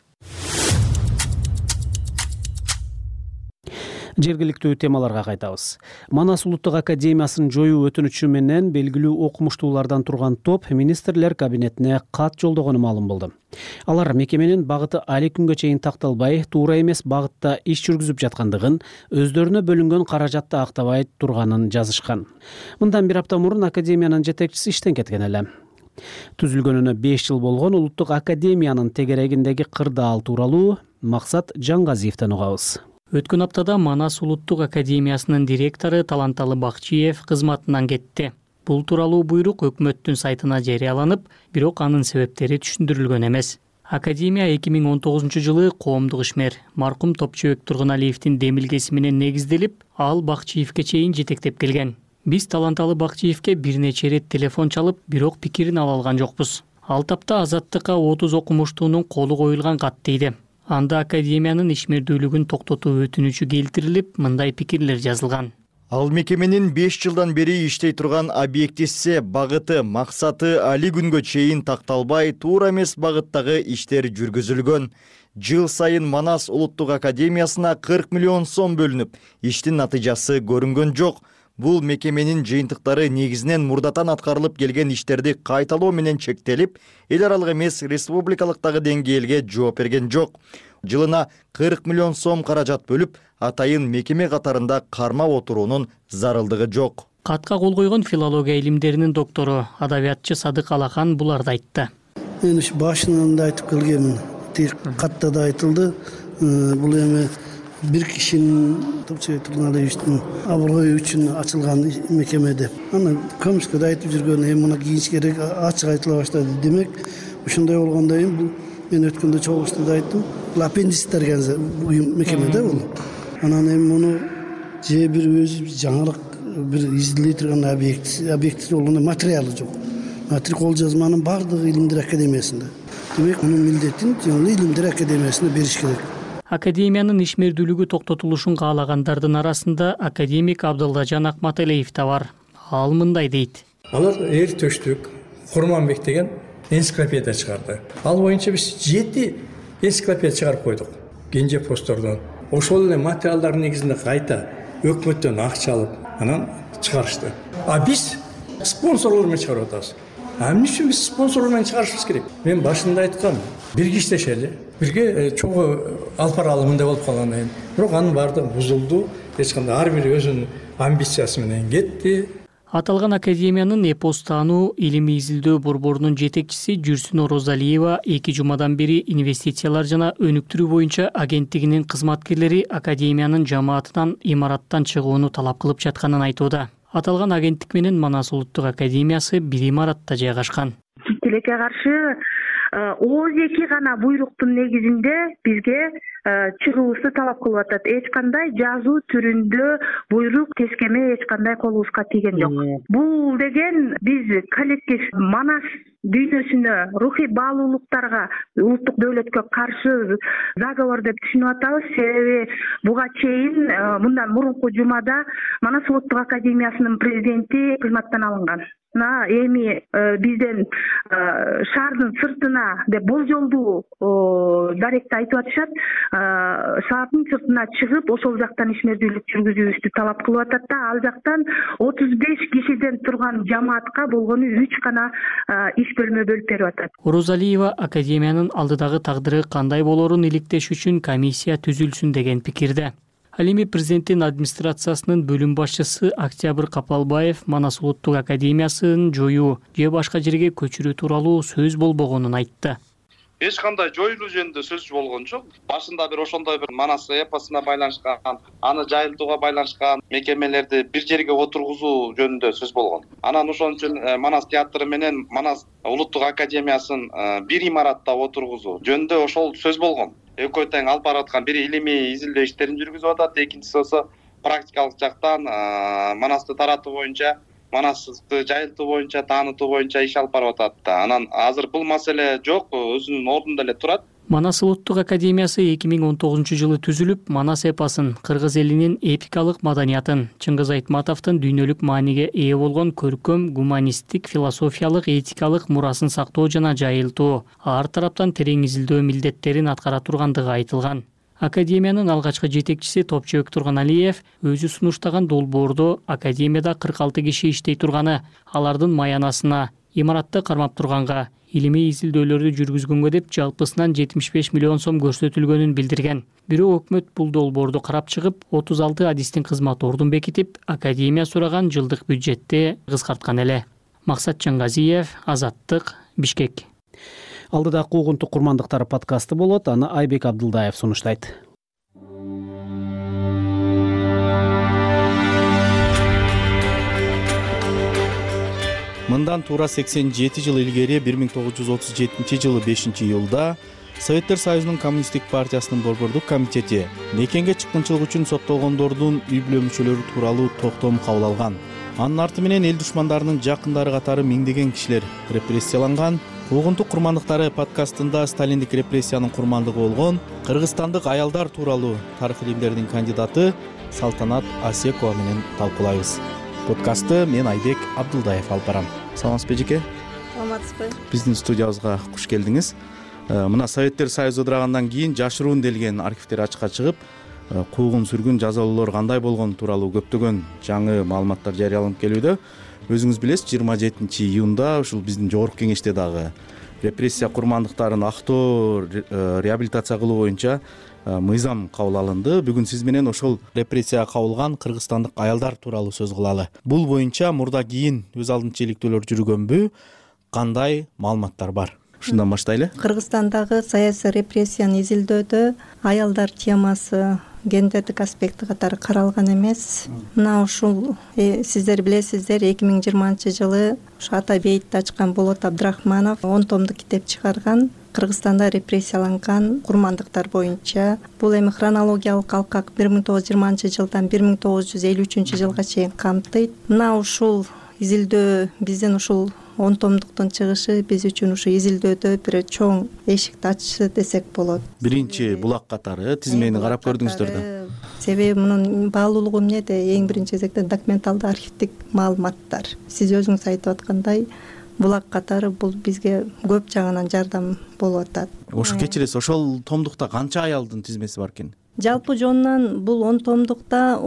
Жергиликтүү темаларга кайтабыз. Манас улуттук академиясын жоюу өтүнүчү менен белгилүү окумуштуулардан турган топ министрлер кабинетине кат жолдогону маалым болду. Алар мекеменин багыты али күнгө чейин такталбай, туура эмес багытта иш жүргүзүп жаткандыгын, өздөрүнө бөлүнгөн каражатты актабай турганын жазышкан. Мындан бир апта мурун академиянын жетекчиси иштен кеткен эле. Түзүлгөнүнө 5 жыл болгон улуттук академиянын тегерегиндеги кырдаал тууралуу Максат Жаңгазиевден угабыз. Өткөн аптада Манас улуттук академиясынын директору Таланталы Бакчиев кызматынан кетти. Бул тууралуу буйрук өкмөттүн сайтына жарыяланып, бирок анын себептери түшүндүрүлгөн эмес. Академия 2019 жылы коомдук ишмер маркум Топчубек Тургуналиевдин демилгеси менен негизделип, ал Бакчиевке чейин жетектеп келген. Биз Таланталы Бакчиевке бир нече ирет телефон чалып, бирок пикирин ала алган жокпуз. Ал тапта Азаттыкка 30 окумуштуунун колу коюлган кат дейди. Анда академиянын ишмердүүлүгүн токтотуу өтүнүчү келтирилип, мындай пикирлер жазылган. Ал мекеменин 5 жылдан бери иштей турган объектиси, багыты, максаты али күнгө чейин такталбай, туура эмес багыттагы иштер жүргүзүлгөн. Жыл сайын Манас улуттук академиясына 40 миллион сом бөлүнүп, иштин натыйжасы көрүнгөн жок. Бул мекеменин жыйынтыктары негизинен мурдатан аткарылып келген иштерди кайталоо менен чектелип, эл аралык эмес республикалыктагы деңгээлге жооп берген жок. Жылына 40 миллион сом каражат бөлүп, атайын мекеме катарында кармап отуруунун зарылдыгы жок. Катка кол койгон филология илимдеринин доктору, адабиятчы Садык Алахан буларды айтты. Мен ушу башынан да айтып келгенмин. Тек катта да айтылды. Бул эми бир кишинин Топчубек Тургуналиевдин аброю үчүн ачылган мекеме деп. Аны көмүскө да айтып жүргөн, эми муну кийинчерээк ачык айтыла баштады. Демек, ушундай болгондон кийин бул мен өткөндө чогулушта да айттым. Бул аппендис деген мекемеде бул. Анан эми муну же бир өзү жаңылык бир изилдей турган объект болгондо материалы жок. Кол жазманын бардыгы илимдер академиясында. Демек, мунун милдетин илимдер академиясына бериш керек. Академиянын ишмердүүлүгү токтотулушун каалагандардын арасында академик Абдылдажан Акматалиев да бар. Ал мындай дейт. Алар эр төштүк Курманбек деген энциклопедия чыгарды. Ал боюнча биз 7 энциклопедия чыгарып койдук. Кенже постордон. Ошол эле материалдардын негизинде кайта өкмөттөн акча алып, анан чыгарышты. А биз спонсорлор менен чыгарып атабыз. Эмне үчүн биз спонсорлор менен чыгарышыбыз керек? Мен башында айткам, бирге иштешели. Бирге чогуу алып баралы мындай болуп калгандан кийин. Бирок анын баардыгы бузулду. Эч кандай ар бири өзүнүн амбициясы менен кетти. Аталган академиянын эпостаануу илимий изилдөө борборунун жетекчиси Жүрсүн Орозалиева 2 жумадан бери инвестициялар жана өнүктүрүү боюнча агенттигинин кызматкерлери академиянын жамаатынан имараттан чыгууну талап кылып жатканын айтууда. Аталган агенттик менен Манас улуттук академиясы бир имаратта жайгашкан. Тилекке каршы ооз 2 гана буйруктун негизинде бизге чыгуубузду талап кылып атат. Эч кандай жазуу түрүндө буйрук тескеме эч кандай колубузга тийген жок. Бул деген биз коллектив Манас дүйнөсүнө, рухий баалуулуктарга, улуттук дөөлөткө каршы заговор деп түшүнүп атабыз. Себеби буга чейин мындан мурунку жумада Манас улуттук академиясынын президенти кызматтан алынган. Эми бизден шаардын сыртына деп болжолдуу даректи айтып атышат. Шаардын сыртына чыгып, ошол жактан ишмердүүлүк жүргүзүүбүздү талап кылып атат да, ал жактан 35 кишиден турган жамаатка болгону 3 гана иш бөлмө бөлүп берип атат. Орозалиева академиянын алдыдагы тагдыры кандай болорун иликтеш үчүн комиссия түзүлсүн деген пикирде. Ал эми президенттин администрациясынын бөлүм башчысы Октябрь Капалбаев Манас улуттук академиясын жоюу же башка жерге көчүрүү тууралуу сөз болбогонун айтты. эч кандай жоюлуу жөнүндө сөз болгон жок. Башында бир ошондой бир Манас эпосуна байланышкан, аны жайылтууга байланышкан мекемелерди бир жерге отургузуу жөнүндө сөз болгон. Анан ошон үчүн Манас театры менен Манас улуттук академиясын бир имаратта отургузуу жөнүндө ошол сөз болгон. Экөө тең алып барып аткан бири илимий изилдөө иштерин жүргүзүп атат, экинчиси болсо практикалык жактан Манасты таратуу боюнча, Манасты жайылтуу боюнча, таанытуу боюнча иш алып барып атат да. Анан азыр бул маселе жок, өзүнүн ордунда эле турат. Манас улуттук академиясы 2019-жылы түзүлүп, Манас эпосын, кыргыз элинин эпикалык маданиятын, Чыңгыз Айтматовдун дүйнөлүк мааниге ээ болгон көркөм, гуманисттик, философиялык, этикалык мурасын сактоо жана жайылтуу, ар тараптан терең изилдөө милдеттерин аткара тургандыгы айтылган. Академиянын алгачкы жетекчиси Топчубек Турганалиев өзү сунуштаган долбоордо академияда 46 киши иштей турганы, алардын маянасына, имаратты кармап турганга, илимий изилдөөлөрдү жүргүзгөнгө деп жалпысынан 75 миллион сом көрсөтүлгөнүн билдирген. Бирок өкмөт бул долбоорду карап чыгып, 36 адистин кызмат ордун бекитип, академия сураган жылдык бюджетти кыскарткан эле. Максат Чаңгазиев, Азаттык, Бишкек. Алдыда куугунтук курмандыктары подкасты болот, аны Айбек Абдылдаев сунуштайт. Мындан туура 87 жыл илгери 1937 жылы 5-июлда Советтер Союзунун Коммунисттик партиясынын Борбордук комитети мекенге чыккынчылык үчүн соттолгондордун үй бүлө мүчөлөрү тууралуу токтом кабыл алган. Анын арты менен эл душмандарынын жакындары катары миңдеген кишилер репрессияланган. Куугунтук курмандыктары подкастында сталиндик репрессиянын курмандыгы болгон кыргызстандык аялдар тууралуу тарых илимдеринин кандидаты Салтанат Асекова менен талкуулайбыз. Подкастты мен Айбек Абдылдаев алып барам. Саламатсызбы эжеке? Саламатсызбы. Биздин студиябызга куш келдиңиз. Мына Советтер Союзу ыдырагандан кийин жашыруун делген архивтер ачыкка чыгып, куугун сүргүн жазалоолор кандай болгон тууралуу көптөгөн жаңы маалыматтар жарыяланып келүүдө. Өзүңүз билесиз, 27 июнда ушул биздин жогорку кеңеште дагы репрессия курмандыктарын актоо, реабилитация кылуу боюнча мыйзам кабыл алынды. Бүгүн сиз менен ошол репрессияга кабылган кыргызстандык аялдар тууралуу сөз кылалы. Бул боюнча мурда кийин өз алдынча иликтөөлөр жүргөнбү? Кандай маалыматтар бар? Ушундан баштайлы. Кыргызстандагы саясий репрессияны изилдөөдө аялдар темасы гендердик аспекти катары каралган эмес. Мына ушул сиздер билесиздер, 2020-жылы ушу Ата бейитти ачкан Болот Абдрахманов 10 томдук китеп чыгарган. Кыргызстанда репрессияланган курмандыктар боюнча. Бул эми хронологиялык алкак 1920-жылдан 1953-жылга чейин камтыйт. Мына ушул изилдөө биздин ушул 10 томдуктун чыгышы биз үчүн ушу изилдөөдө бир чоң эшикти ачты десек болот. Биринчи булак катары тизмени карап көрдүңүздөр да. Себеби мунун баалуулугу эмнеде? Эң биринчи кезекте документалдуу архивдик маалыматтар. Сиз өзүңүз айтып аткандай, булак катары бул бизге көп жагынан жардам болуп атат. Ошо кечиресиз, ошол томдукта канча аялдын тизмеси бар экен? Жалпы жонунан бул 10 томдукта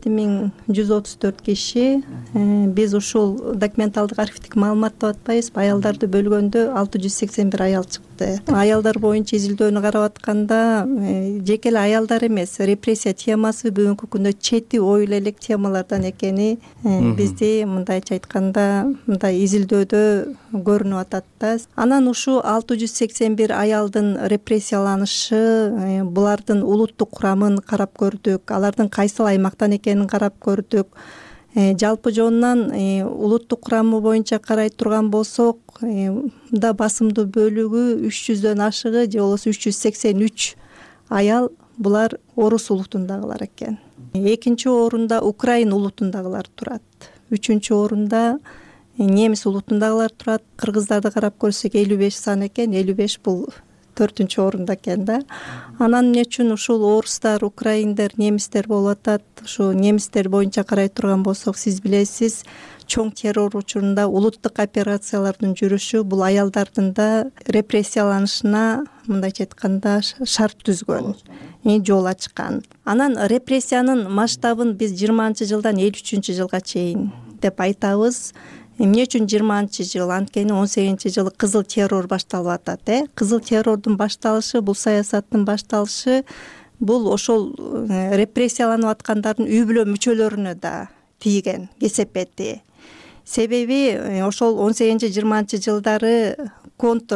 17134 киши. Биз ушул документалдык архивдик маалымат деп атпайбызбы? Аялдарды бөлгөндө 681 аял чыкты. Аялдар боюнча изилдөөнү карап атканда, жеке эле аялдар эмес, репрессия темасы бүгүнкү күндө чети оюл элек темалардан экени бизди мындайча айтканда, мындай изилдөөдө көрүнүп атат да. Анан ушу 681 аялдын репрессияланышы, булардын улуттук курамын карап көрдүк, алардын кайсыл аймактан экенин карап көрдүк. Жалпы жонунан улуттук курамы боюнча карай турган болсок, да басымдуу бөлүгү 300дөн ашыгы же болбосо 383 аял булар орус улутундагылар экен. Экинчи орунда Украин улутундагылар турат. Үчүнчү орунда немис улутундагылар турат. Кыргыздарды карап көрсөк 55 сан экен, 55 бул 4-чү орунда экен да. Анан эмне үчүн ушул орустар, украиндер, немистер болуп атат? Ушу немистер боюнча карай турган болсок, сиз билесиз, чоң террор учурунда улуттук операциялардын жүрүшү бул аялдардын да репрессияланышына, мындайча айтканда, шарт түзгөн, жол ачкан. Анан репрессиянын масштабын биз 20-жылдан 53-жылга чейин деп айтабыз. Эмне үчүн 20-жыл? Анткени 18-жылы кызыл террор башталып атат. Кызыл террордун башталышы, бул саясаттын башталышы, бул ошол репрессияланып аткандардын үй бүлө мүчөлөрүнө да тийген кесепети. Себеби ошол 18-20 жылдары контр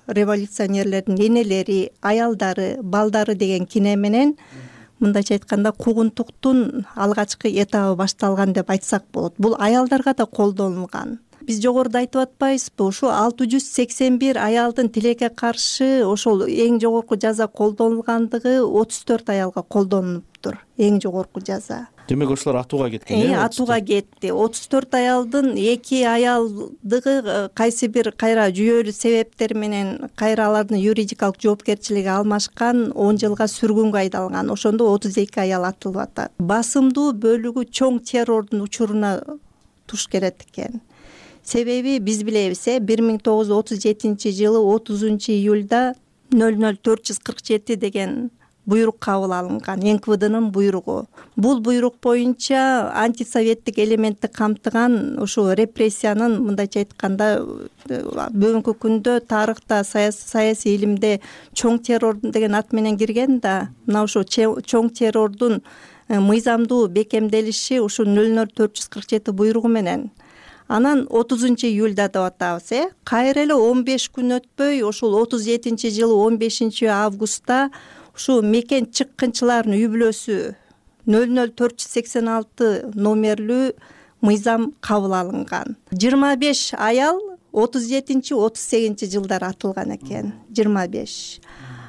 революционерлердин энелери, аялдары, балдары деген кине менен мындайча айтканда куугунтуктун алгачкы этабы башталган деп айтсак болот. Бул аялдарга да колдонулган. Биз жогоруда айтып атпайбызбы, ушу 681 аялдын тилекке каршы ошол эң жогорку жаза колдонулгандыгы 34 аялга колдонулуптур. Эң жогорку жаза. Демек ошолор атууга кеткен. Атууга кетти. 34 аялдын 2 аялдыгы кайсы бир кайра жүйөлүү себептер менен кайра алардын юридикалык жоопкерчилиги алмашкан, 10 жылга сүргүнгө айдалган. Ошондо 32 аял атылып атат. Басымдуу бөлүгү чоң террордун учуруна туш келет экен. Себеби биз билебиз, 1937 жылы 30 июлда 00447 деген буйрук кабыл алынган, НКВДнын буйругу. Бул буйрук боюнча антисоветтик элементти камтыган ушу репрессиянын мындайча айтканда бүгүнкү күндө тарыхта саясий илимде чоң террор деген ат менен кирген да, мына ушу чоң террордун мыйзамдуу бекемделиши ушу 00447 буйругу менен. Анан 30 июлда деп атабыз, кайра эле 15 күн өтпөй, ошол 37 жылы 15 августта ушу мекен чыккынчылардын үй бүлөсү 00486 номерлүү мыйзам кабыл алынган. 25 аял 37-38 жылдар атылган экен. 25.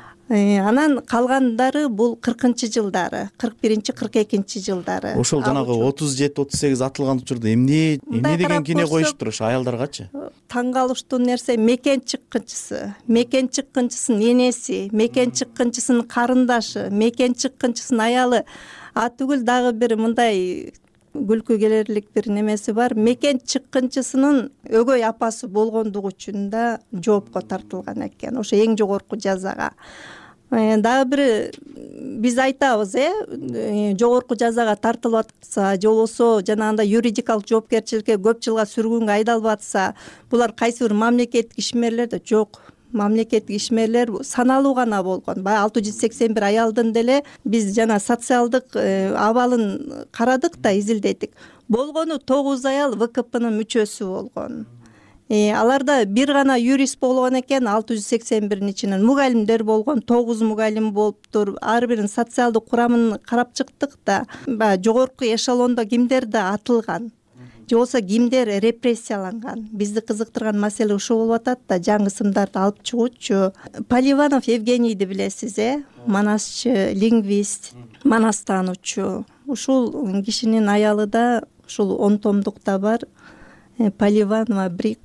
Анан калгандары бул 40 жылдары, 41-42 жылдары. Ошол жанагы 37-38 атылган учурда эмне деген кине коюштур ошо аялдаргачы? Таң калыштуу нерсе мекен чыккынчысы, мекен чыккынчысынын энеси, мекен чыккынчысынын карындашы, мекен чыккынчысынын аялы. Түгүл дагы бир мындай күлкү келерлик бир немеси бар. Мекен чыккынчысынын өгөй апасы болгондугу үчүн да жоопко тартылган экен. Ошо эң жогорку жазага. Дагы бир биз айтабыз, жогорку жазага тартылып атса, же болбосо жанагындай юридикалык жоопкерчиликке көп жылга сүргүнгө айдалып атса, булар кайсы бир мамлекеттик ишмерлер да жок. Мамлекеттик ишмерлер саналуу гана болгон. Баягы 681 аялдын деле биз жана социалдык абалын карадык да, изилдедик. Болгону 9 аял ВКПнын мүчөсү болгон. Аларда бир гана юрист болгон экен, 681 ичинен мугалимдер болгон, 9 мугалим болуптур. Ар биринин социалдык курамын карап чыктык да, баягы жогорку эшелондо кимдер да атылган, же болбосо кимдер репрессияланган. Бизди кызыктырган маселе ушул болуп атат да, жаңы ысымдарды алып чыгуучу. Поливанов Евгенийди билесиз, манасчы, лингвист, манас таануучу. Ушул кишинин аялы да ушул 10 томдукта бар, Поливанова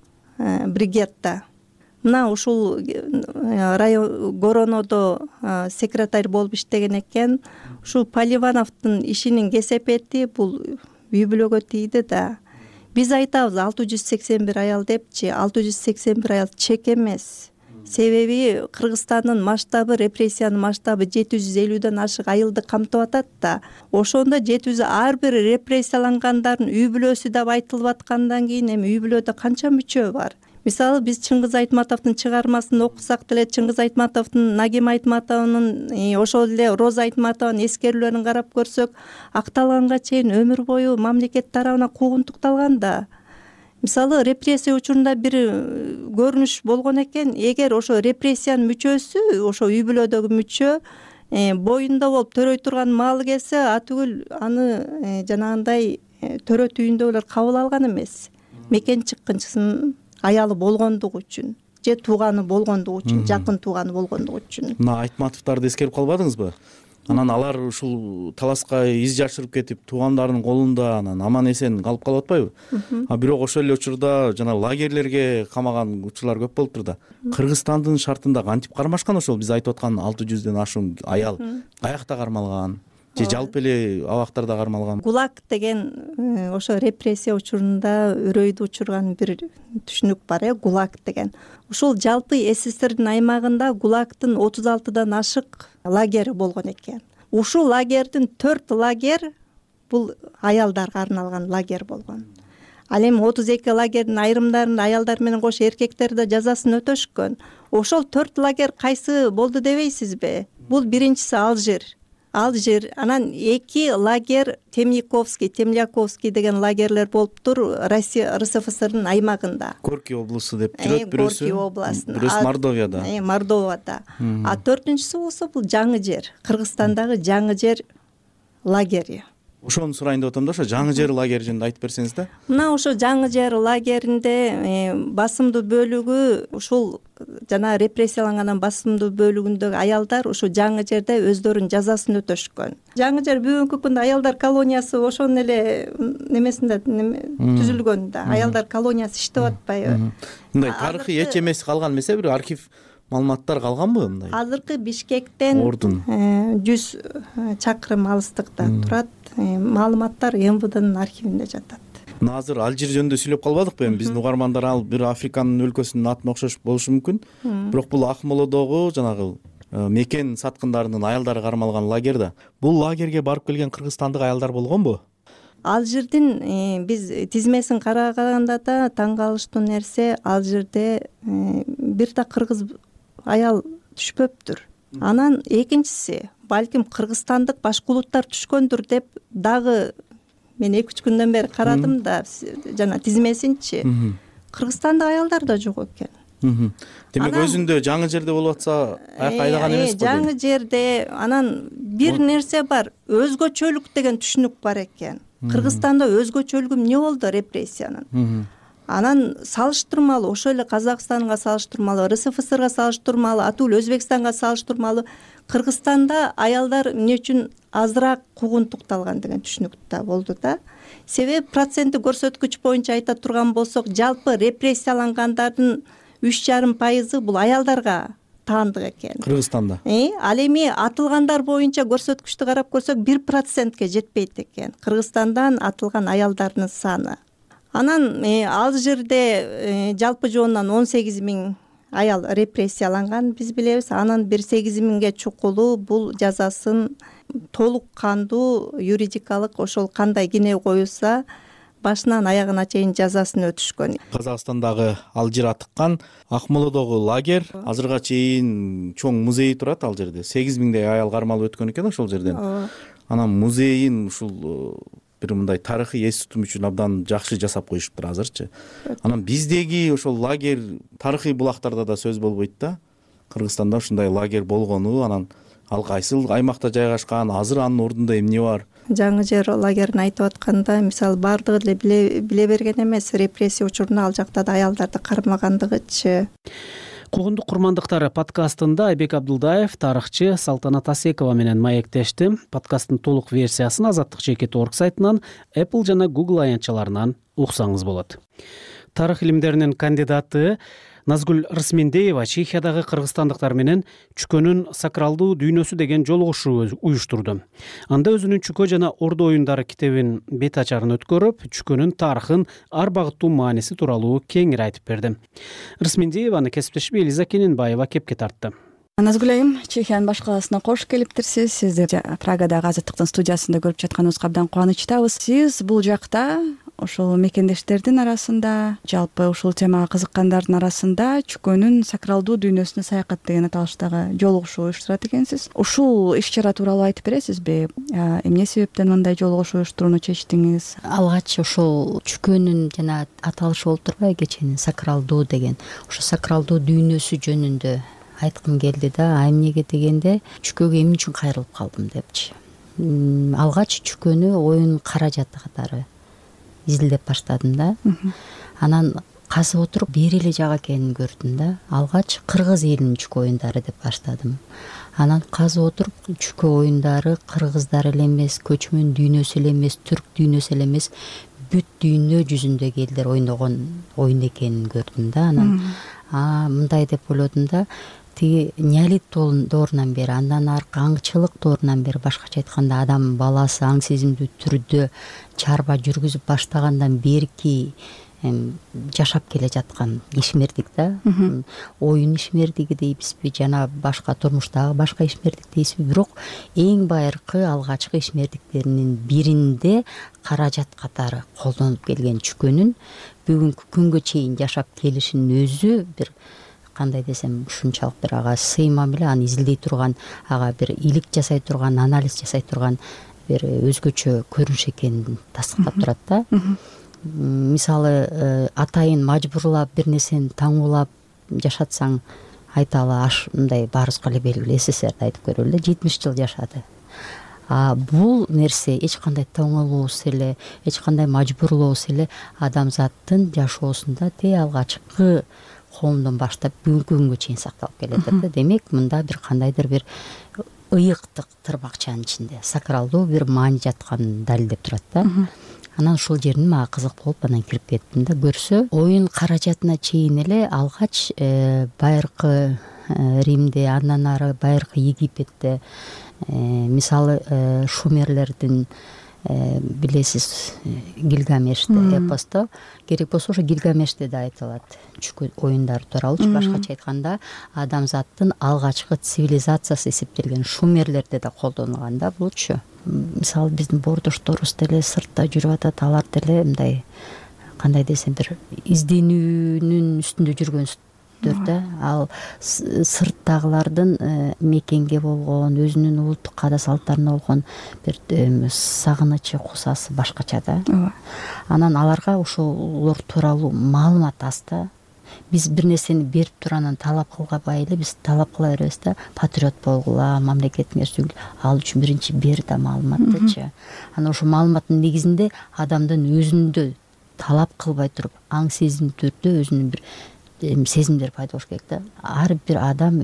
Бригетта. Мына ушул район Горонодо секретарь болуп иштеген экен. Ушул Поливановдун ишинин кесепети бул үй бүлөгө тийди да. Биз айтабыз 681 аял депчи, 681 аял чек эмес. Себеби Кыргызстандын масштабы, репрессиянын масштабы 750дөн ашык айылды камтып атат да. Ошондо 700 ар бир репрессиялангандардын үй бүлөсү деп айтылып аткандан кийин эми үй бүлөдө канча мүчө бар? Мисалы биз Чыңгыз Айтматовдун чыгармасын окусак деле, Чыңгыз Айтматовдун, Нагим Айтматовдун, ошол эле Роза Айтматовдун эскерүүлөрүн карап көрсөк, акталганга чейин өмүр бою мамлекет тарабынан куугунтукталган да. Мисалы репрессия учурунда бир көрүнүш болгон экен, эгер ошо репрессиянын мүчөсү, ошо үй бүлөдөгү мүчө боюнда болуп төрөй турган маалы келсе, түгүл аны жанагындай төрөт үйүндөгүлөр кабыл алган эмес. Мекен чыккынчысынын аялы болгондугу үчүн, же тууганы болгондугу үчүн, жакын тууганы болгондугу үчүн. Мына Айтматовдорду эскерип калбадыңызбы? Анан алар ушул таласка из жашырып кетип, туугандарынын колунда анан аман эсен калып калып атпайбы? Бирок ошол эле учурда жана лагерлерге камаган учурлар көп болуптур да. Кыргызстандын шартында кантип кармашкан ошол биз айтып аткан 600дөн ашуун аял? Каякта кармалган? Же жалпы эле абактарда кармалган? ГУЛАГ деген ошо репрессия учурунда үрөйдү учурган бир түшүнүк бар, ГУЛАГ деген. Ушул жалпы СССРдин аймагында ГУЛАГдын 36дан ашык лагери болгон экен. Ушул лагердин 4 лагер бул аялдарга арналган лагер болгон. Ал эми 32 лагердин айрымдарында аялдар менен кош эркектер да жазасын өтөшкөн. Ошол 4 лагер кайсы болду дебейсизби? Бул биринчиси Алжир. Алжир, анан 2 лагерь Темляковский деген лагерлер болуптур Россия РСФСРдын аймагында. Горки облусу деп жүрөт, бирөөсү Горки областында. Бирөөсү Мордовияда. Мордовияда. 4-сү болсо бул Жаңы жер, Кыргызстандагы Жаңы жер лагери. Ошону сурайын деп атам да, ошо Жаңы жер лагери жөнүндө айтып берсеңиз да. Мына ошо Жаңы жер лагеринде басымдуу бөлүгү ушул жана репрессиялангандан басымдуу бөлүгүндөгү аялдар ушу Жаңы жерде өздөрүнүн жазасын өтөшкөн. Жаңы жер бүгүнкү күндө аялдар колониясы ошонун эле немесинде түзүлгөн да. Аялдар колониясы иштеп атпайбы? Мындай тарыхый эч эмеси калган эмес, бир архив маалыматтар калганбы мындай? Азыркы Бишкектен 100 чакырым алыстыкта турат. Маалыматтар МВДнын архивинде жатат. Азыр Алжир жөнүндө сүйлөп калбадыкпы эми? Биздин угармандар ал бир Африканын өлкөсүнүн атына окшош болушу мүмкүн. Бирок бул Акмолодогу жанагы мекен саткындарынын аялдары кармалган лагерь да. Бул лагерге барып келген кыргызстандык аялдар болгонбу? Алжирдин биз тизмесин караганда да таң калыштуу нерсе, Алжирде бир да кыргыз аял түшпөптүр. Анан экинчиси, балким кыргызстандык башкулуттар түшкөндүр деп дагы мен 2-3 күндөн бери карадым да, жана тизмесинчи. Кыргызстандык аялдар да жок экен. Демек өзүндө Жаңы жерде болуп атса аяк айдаган эмес го. Жаңы жерде анан бир нерсе бар, өзгөчөлүк деген түшүнүк бар экен. Кыргызстанда өзгөчөлүгү эмне болду репрессиянын? Анан салыштырмалуу, ошол эле Казакстанга салыштырмалуу, РСФСРга салыштырмалуу, атул Өзбекстанга салыштырмалуу Кыргызстанда аялдар эмне үчүн азыраак куугунтукталган деген түшүнүк да болду да. Себеби проценттик көрсөткүч боюнча айта турган болсок, жалпы репрессиялангандардын 3,5% бул аялдарга таандык экен. Кыргызстанда. Ал эми атылгандар боюнча көрсөткүчтү карап көрсөк 1%ке жетпейт экен. Кыргызстандан атылган аялдардын саны. Анан Алжирде жалпы жоонунан 18 000 аял репрессияланган биз билебиз. Анан 8 000ге чукулу бул жазасын толук кандуу юридикалык ошол кандай кине коюлса башынан аягына чейин жазасын өтүшкөн. Казакстандагы Алжир атыккан Акмолодогу лагерь азырга чейин чоң музей турат ал жерде. 8 000дей аял кармалып өткөн экен ошол жерден. Анан музейин ушул бир мындай тарыхый эс тутум үчүн абдан жакшы жасап коюшуптур азырчы. Анан биздеги ошол лагерь тарыхый булактарда да сөз болбойт да. Кыргызстанда ушундай лагерь болгону, анан ал кайсыл аймакта жайгашкан, азыр анын ордунда эмне бар? Жаңы жер лагерин айтып атканда, мисалы бардыгы эле биле берген эмес, репрессия учурунда ал жакта да аялдарды кармагандыгычы. Куугундук курмандыктары подкастында Айбек Абдулдаев, тарыхчы Салтанат Асекова менен маектешти. Подкасттын толук версиясын Азаттык.org сайтынан, Apple жана Google аянтчаларынан уксаңыз болот. Тарых илимдеринин кандидаты Назгүл Рысмендеева Чехиядагы кыргызстандыктар менен чүкөнүн сакралдуу дүйнөсү деген жолугушуу уюштурду. Анда өзүнүн Чүкө жана Ордо оюндары китебин бет ачарын өткөрүп, чүкөнүн тарыхын, ар багыттуу мааниси тууралуу кеңири айтып берди. Рысмендееваны кесиптеши Элиза Кененбаева кепке тартты. Назгүл айым, Чехиянын баш каласына кош келиптирсиз. Сизди Прагадагы Азаттыктын студиясында көрүп жатканыбызга абдан кубанычтабыз. Сиз бул жакта ошол мекендештердин арасында, жалпы ушул темага кызыккандардын арасында чүкөнүн сакралдуу дүйнөсүнө саякат деген аталыштагы жолугушуу уюштурат экенсиз. Ушул иш-чара тууралуу айтып бересизби? Эмне себептен мындай жолугушуу уюштурууну чечтиңиз? Алгач ошол чүкөнүн жана аталышы болуп турбайбы, кеченин сакралдуу деген. Ошо сакралдуу дүйнөсү жөнүндө айткым келди да, эмнеге дегенде чүкөгө эмне үчүн кайрылып калдым депчи. Алгач чүкөнү оюн каражаты катары изилдеп баштадым да. Анан казып отуруп бир эле жак экенин көрдүм да. Алгач кыргыз элинин чүкө оюндары деп баштадым. Анан казып отуруп чүкө оюндары кыргыздар эле эмес, көчмөн дүйнөсү эле эмес, түрк дүйнөсү эле эмес, бүт дүйнө жүзүндөгү элдер ойногон оюн экенин көрдүм да. Анан мындай деп ойлодум да, тиги неолит доорунан бери, андан аркы аңчылык доорунан бери, башкача айтканда адам баласы аң сезимдүү түрдө чарба жүргүзүп баштагандан берки жашап келе жаткан ишмердик да. Оюн ишмердиги дейбизби, жана башка турмуштагы башка ишмердик дейбизби, бирок эң байыркы алгачкы ишмердиктеринин биринде каражат катары колдонуп келген чүкөнүн бүгүнкү күнгө чейин жашап келишинин өзү бир кандай десем, ушунчалык бир ага сыймам эле, аны изилдей турган, ага бир илик жасай турган, анализ жасай турган бир өзгөчө көрүнүш экенин тастыктап турат да. Мисалы, атайын мажбурлап бир нерсени таңуулап жашатсаң, айталы мындай баарыбызга эле белгилүү, СССРди айтып көрөлү эле, 70 жыл жашады. Бул нерсе эч кандай тоңолуусуз эле, эч кандай мажбурлоосуз эле адамзаттын жашоосунда алгачкы коомдон баштап бүгүнкү күнгө чейин сакталып келатат да. Демек, мында бир кандайдыр бир ыйыктык тырбакчанын ичинде сакралдуу бир маани жатканын далилдеп турат да. Анан ушул жерин мага кызык болуп анан кирип кеттим да. Көрсө, оюн каражатына чейин эле алгач байыркы Римде, андан ары байыркы Египетте, мисалы шумерлердин, билесиз, Гильгамеште эпосто, керек болсо ошо Гильгамеште да айтылат чүкө оюндары тууралуучу. Башкача айтканда, адамзаттын алгачкы цивилизациясы эсептелген шумерлерде да колдонулган да булчу. Мисалы, биздин боордошторубуз деле сыртта жүрүп атат, алар деле мындай кандай десем, бир изденүүнүн үстүндө жүргөнсүздөр да. Ал сырттагылардын мекенге болгон, өзүнүн улуттук каада салттарына болгон бир сагынычы, кусасы башкача да. Анан аларга ошолор тууралуу маалымат аз да. Биз бир нерсени берип туруп анан талап кылбай эле, биз талап кыла беребиз да. Патриот болгула, мамлекетиңе сүйгүл. Ал үчүн биринчи бер да маалыматтычы. Анан ошо маалыматтын негизинде адамдын өзүндө талап кылбай туруп, аң сезим түрдө өзүнүн бир сезимдер пайда болуш керек да. Ар бир адам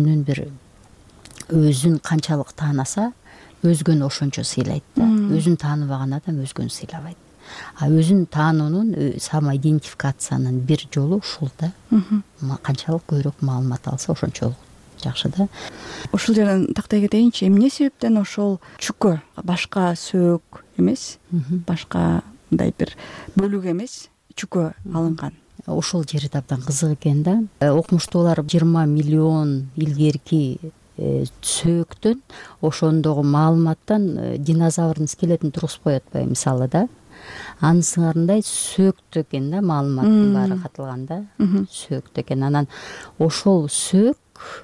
өзүн канчалык таанаса, өзгөнү ошончо сыйлайт да. Өзүн тааныбаган адам өзгөнү сыйлабайт. Өзүн таануунун, самоидентификациянын бир жолу ушул да. Канчалык көбүрөөк маалымат алса, ошончолук жакшы да. Ушул жерден тактай кетейинчи, эмне себептен ошол чүкө башка сөөк эмес, башка мындай бир бөлүк эмес чүкө алынган? Ушул жери абдан кызык экен да. Окумуштуулар 20 миллион илгерки сөөктөн, ошондогу маалыматтан динозаврдын скелетин тургузуп коет атпайбы, мисалы да. Анын сыңарындай сөөктө экен да, маалыматтын баары катылган да. Сөөктө экен. Анан ошол сөөк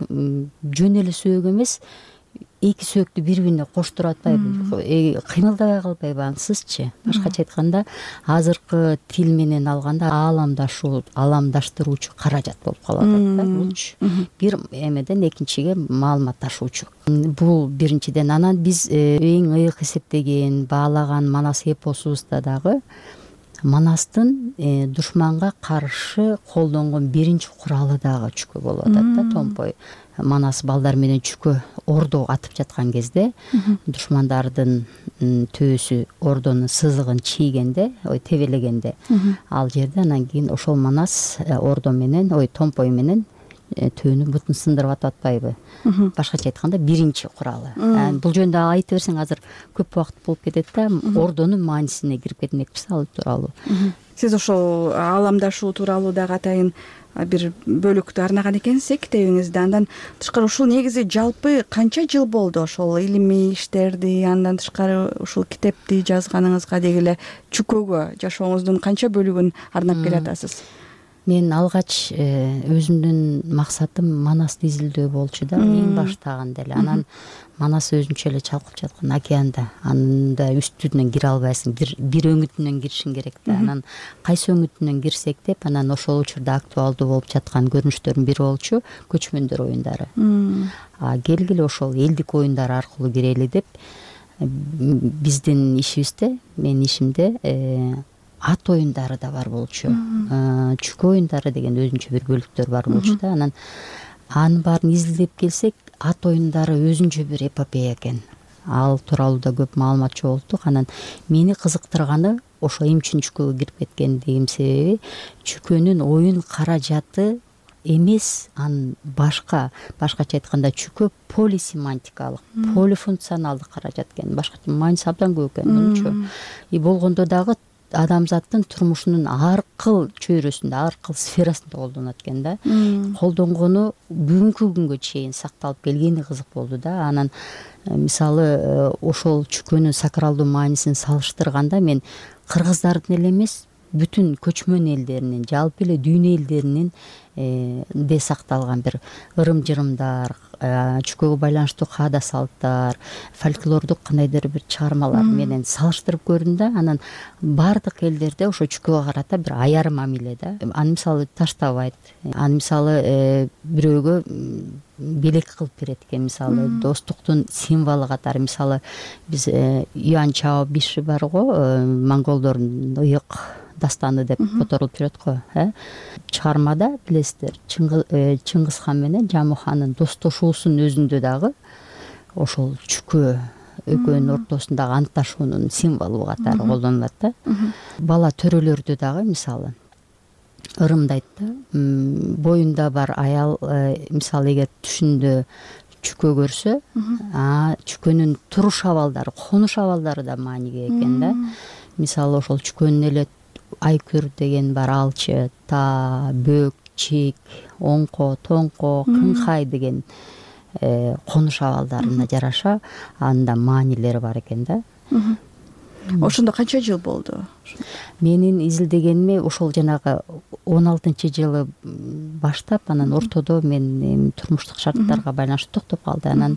жөн эле сөөк эмес, эки сөөктү бири-бирине коштуруп атпайбы, кыймылдабай калбайбы, ансызчы. Башкача айтканда, азыркы тил менен алганда ааламдаштыруучу каражат болуп калып атат да, булчу. Бир эмеден экинчиге маалымат ташуучу. Бул биринчиден. Анан биз эң ыйык эсептеген, баалаган Манас эпосубузда дагы Манастын душманга каршы колдонгон биринчи куралы дагы чүкө болуп атат да, томпой. Манас балдар менен чүкө ордо атып жаткан кезде, душмандардын төөсү ордонун сызыгын чийгенде, тебелегенде, ал жерде анан кийин ошол Манас ордо менен, томпой менен төөнүн бутун сындырып атпайбы. Башкача айтканда биринчи куралы. Бул жөнүндө айта берсең азыр көп убакыт болуп кетет да, ордонун маанисине кирип кетмекпиз ал тууралуу. Сиз ошол ааламдашуу тууралуу дагы атайын бир бөлүктү арнаган экенсиз китебиңизде. Андан тышкары ушул негизи жалпы канча жыл болду ошол илимий иштерди, андан тышкары ушул китепти жазганыңызга деги эле чүкөгө жашооңуздун канча бөлүгүн арнап келатасыз? Мен алгач өзүмдүн максатым Манасты изилдөө болчу да, эң баштаган деле. Анан Манас өзүнчө эле чалкып жаткан океанда, анда үстүнөн кире албайсың, бир өңүтүнөн киришиң керек да. Анан кайсы өңүтүнөн кирсек деп, анан ошол учурда актуалдуу болуп жаткан көрүнүштөрдүн бири болчу көчмөндөр оюндары. Келгиле ошол элдик оюндар аркылуу кирели деп, биздин ишибизде, менин ишимде ат оюндары да бар болчу. Чүкө оюндары деген өзүнчө бир бөлүктөр бар болчу да. Анан анын баарын изилдеп келсек, ат оюндары өзүнчө бир эпопея экен. Ал тууралуу да көп маалымат чогулттук. Анан мени кызыктырганы ошо эмне үчүн чүкөгө кирип кеткендигим себеби, чүкөнүн оюн каражаты эмес, анын башкача айтканда чүкө полисемантикалык, полифункционалдык каражат экен. Башкача мааниси абдан көп экен, болчу. Болгондо дагы адамзаттын турмушунун ар кыл чөйрөсүндө, ар кыл сферасында колдонот экен да. Колдонгону бүгүнкү күнгө чейин сакталып келгени кызык болду да. Анан мисалы ошол чүкөнүн сакралдуу маанисин салыштырганда мен кыргыздардын эле эмес, бүтүн көчмөн элдеринин, жалпы эле дүйнө элдеринин де сакталган бир ырым-жырымдар, чүкөгө байланыштуу каада салттар, фольклордук кандайдыр бир чыгармалар менен салыштырып көрдүм да, анан баардык элдерде ошо чүкөгө карата бир аяр мамиле да. Аны мисалы таштабайт, аны мисалы бирөөгө белек кылып берет экен, мисалы достуктун символу катары. Мисалы биз Юан Чао Биши бар го, монголдордун ыйык дастаны деп которулуп жүрөт го. Чыгармада билесиздер, Чыңгыз хан менен Жаму хандын достошуусунун өзүндө дагы ошол чүкөө экөөнүн ортосундагы антташуунун символу катары колдонулат да. Бала төрөлөрдө дагы мисалы ырымдайт да, боюнда бар аял мисалы эгер түшүндө чүкө көрсө, чүкөнүн туруш абалдары, конуш абалдары да мааниге экен да. Мисалы ошол чүкөнүн эле айкүр деген бар, алчы, та, бөк, чек, оңко, тоңко, кыңкай деген конуш абалдарына жараша анда маанилери бар экен да. Ошондо канча жыл болду? Менин изилдегениме ошол жанагы 16-жылы баштап, анан ортодо мен турмуштук шарттарга байланыштуу токтоп калды. Анан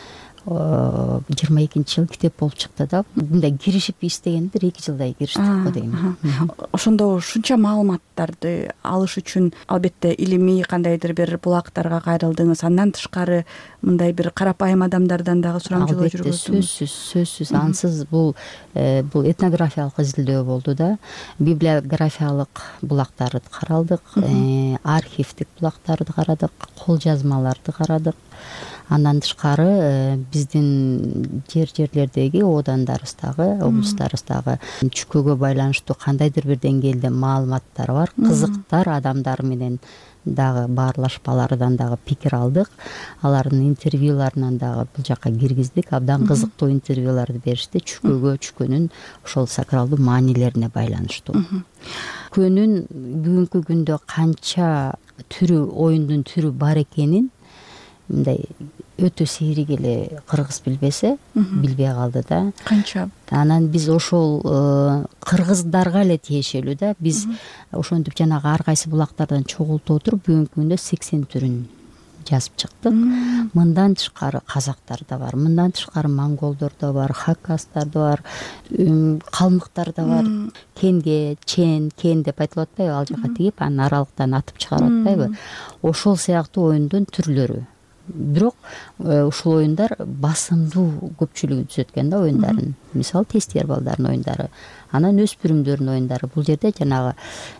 22-жыл китеп болуп чыкты да. Мындай киришип иштегенди 1-2 жылдай кириштик го дейм. Ошондо ушунча маалыматтарды алыш үчүн албетте илимий кандайдыр бир булактарга кайрылдыңыз. Андан тышкары мындай бир карапайым адамдардан дагы сурамжылоо жүргөздүңүз. Сөзсүз. Ансыз бул этнографиялык изилдөө болду да. Библиографиялык булактарды каралдык, архивдик булактарды карадык, кол жазмаларды карадык. Андан тышкары биздин жерлердеги одандарыбыздагы, облустарыбыздагы чүкөгө байланыштуу кандайдыр бир деңгээлде маалыматтар бар, кызыктар адамдар менен дагы баарлашпалардан дагы пикир алдык. Алардын интервьюларынан дагы бул жакка киргиздик. Абдан кызыктуу интервьюларды беришти чүкөгө, чүкөнүн ошол сакралдуу маанилерине байланыштуу. Чүкөнүн бүгүнкү күндө канча түрү, оюндун түрү бар экенин мындай өтө сейрик эле кыргыз билбесе, билбей калды да. Канча? Анан биз ошол кыргыздарга эле тиешелүү да. Биз ошентип жанагы ар кайсы булактардан чогултуп отуруп бүгүнкү күндө 80 түрүн жазып чыктык. Мындан тышкары казактар да бар, мындан тышкары монголдор да бар, хакастар да бар, калмыктар да бар. Кенге, чен, кен деп айтылып атпайбы, ал жака тигип, анын аралыктан атып чыгарып атпайбы? Ошол сыяктуу оюндун түрлөрү. Бирок ушул оюндар басымдуу көпчүлүгүн түзөт экен да оюндардын. Мисалы тестер балдардын оюндары, анан өспүрүмдөрдүн оюндары. Бул жерде жанагы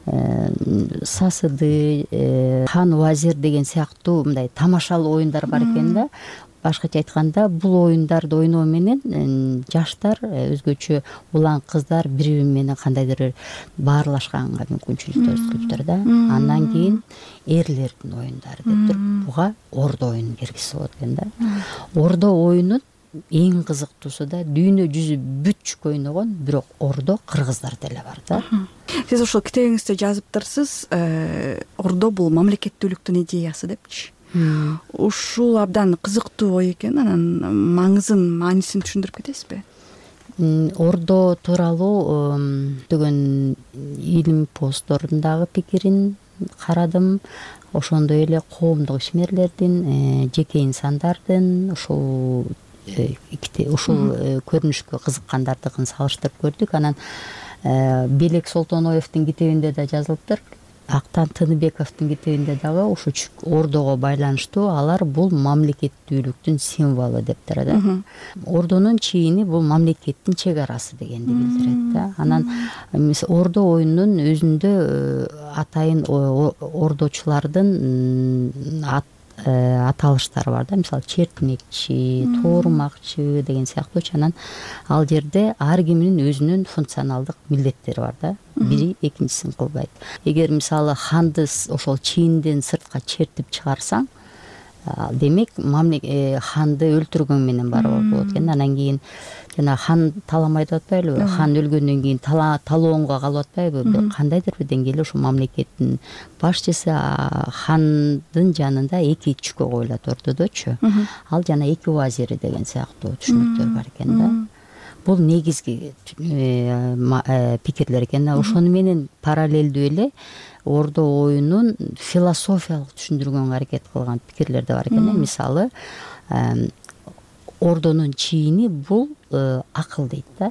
сасыды, хан вазир деген сыяктуу мындай тамашалуу оюндар бар экен да. Башкача айтканда, бул оюндарды ойноо менен жаштар, өзгөчө улан кыздар бири-бири менен кандайдыр баарлашканга мүмкүнчүлүк көрсөтүптүр да. Андан кийин эрлердин оюндары деп туруп, буга ордо оюнун киргизсе болот экен да. Ордо оюнун эң кызыктуусу да дүйнө жүзү бүт чүкө ойногон, бирок ордо кыргыздар деле бар да. Сиз ошол китебиңизде жазыптырсыз, ордо бул мамлекеттүүлүктүн идеясы депчи. Ушул абдан кызыктуу ой экен. Анан маанисин түшүндүрүп кетесизби? Ордо тууралуу деген илим посттордун дагы пикирин карадым. Ошондой эле коомдук ишмерлердин, жеке инсандардын ушул көрүнүшкө кызыккандардыкын салыштырып көрдүк. Анан Белек Солтоноевдин китебинде да жазылыптыр. Актан Тыныбековдун китебинде дагы ушу ордого байланыштуу алар бул мамлекеттүүлүктүн символу дептир да. Ордонун чийини бул мамлекеттин чек арасы дегенди билдирет да. Анан ордо оюнунун өзүндө атайын ордочулардын аталыштары бар да. Мисалы чертмекчи, тоорумакчы деген сыяктуучу. Анан ал жерде ар кимдин өзүнүн функционалдык милдеттери бар да. Бири экинчисин кылбайт. Эгер мисалы ханды ошол чийинден сыртка чертип чыгарсаң, демек ханды өлтүргөн менен барабар болот экен. Анан кийин жана хан таламай деп атпайлыбы? Хан өлгөндөн кийин талоонго калып атпайбы? Кандайдыр бир деңгээлде ошо мамлекеттин башчысы хандын жанында 2 чүкө коюлат ордодочу. Ал жана 2 вазири деген сыяктуу түшүнүктөр бар экен да. бул негизги пикирлер экен. Ошону менен параллелдүү эле ордо оюнун философиялык түшүндүргөнгө аракет кылган пикирлер да бар экен. Мисалы, ордонун чийини бул акыл дейт да.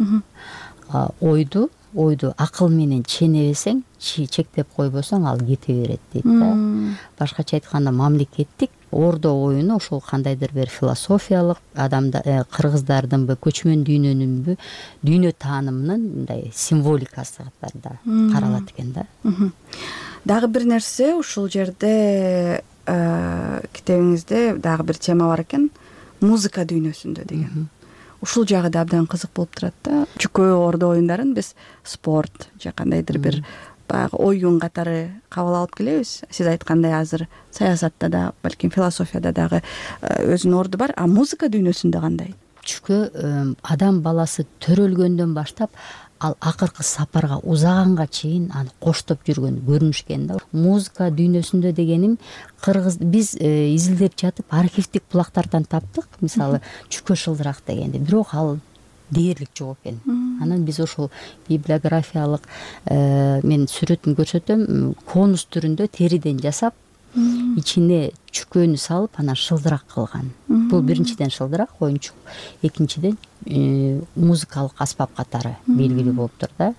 Ойду акыл менен ченебесең, чектеп койбосоң, ал кете берет дейт да. Башкача айтканда, мамлекеттик ордо оюну ошол кандайдыр бир философиялык, кыргыздардын көчмөн дүйнөнүн дүйнө таанымынын мындай символикасы катарында каралат экен да. Дагы бир нерсе, ушул жерде китебиңизде дагы бир тема бар экен, музыка дүйнөсүндө деген. Ушул жагы да абдан кызык болуп турат да. Чүкө ордо оюндарын биз спорт же кандайдыр бир баягы оюн катары кабыл алып келебиз. Сиз айткандай, азыр саясатта да, балким философияда дагы өзүнүн орду бар. А музыка дүйнөсүндө кандай? Чүкө адам баласы төрөлгөндөн баштап ал акыркы сапарга узаганга чейин аны коштоп жүргөн көрүнүшкөн да. Музыка дүйнөсүндө дегеним, биз изилдеп жатып архивдик булактардан таптык. Мисалы, чүкө шылдырак дегенди, бирок ал дээрлик жок экен. Анан биз ошол библиографиялык мен сүрөтүн көрсөтөм, конус түрүндө териден жасап, ичине чүкөнү салып, анан шылдырак кылган. Бул биринчиден шылдырак, оюнчук, экинчиден музыкалык аспап катары белгилүү болуп тур да.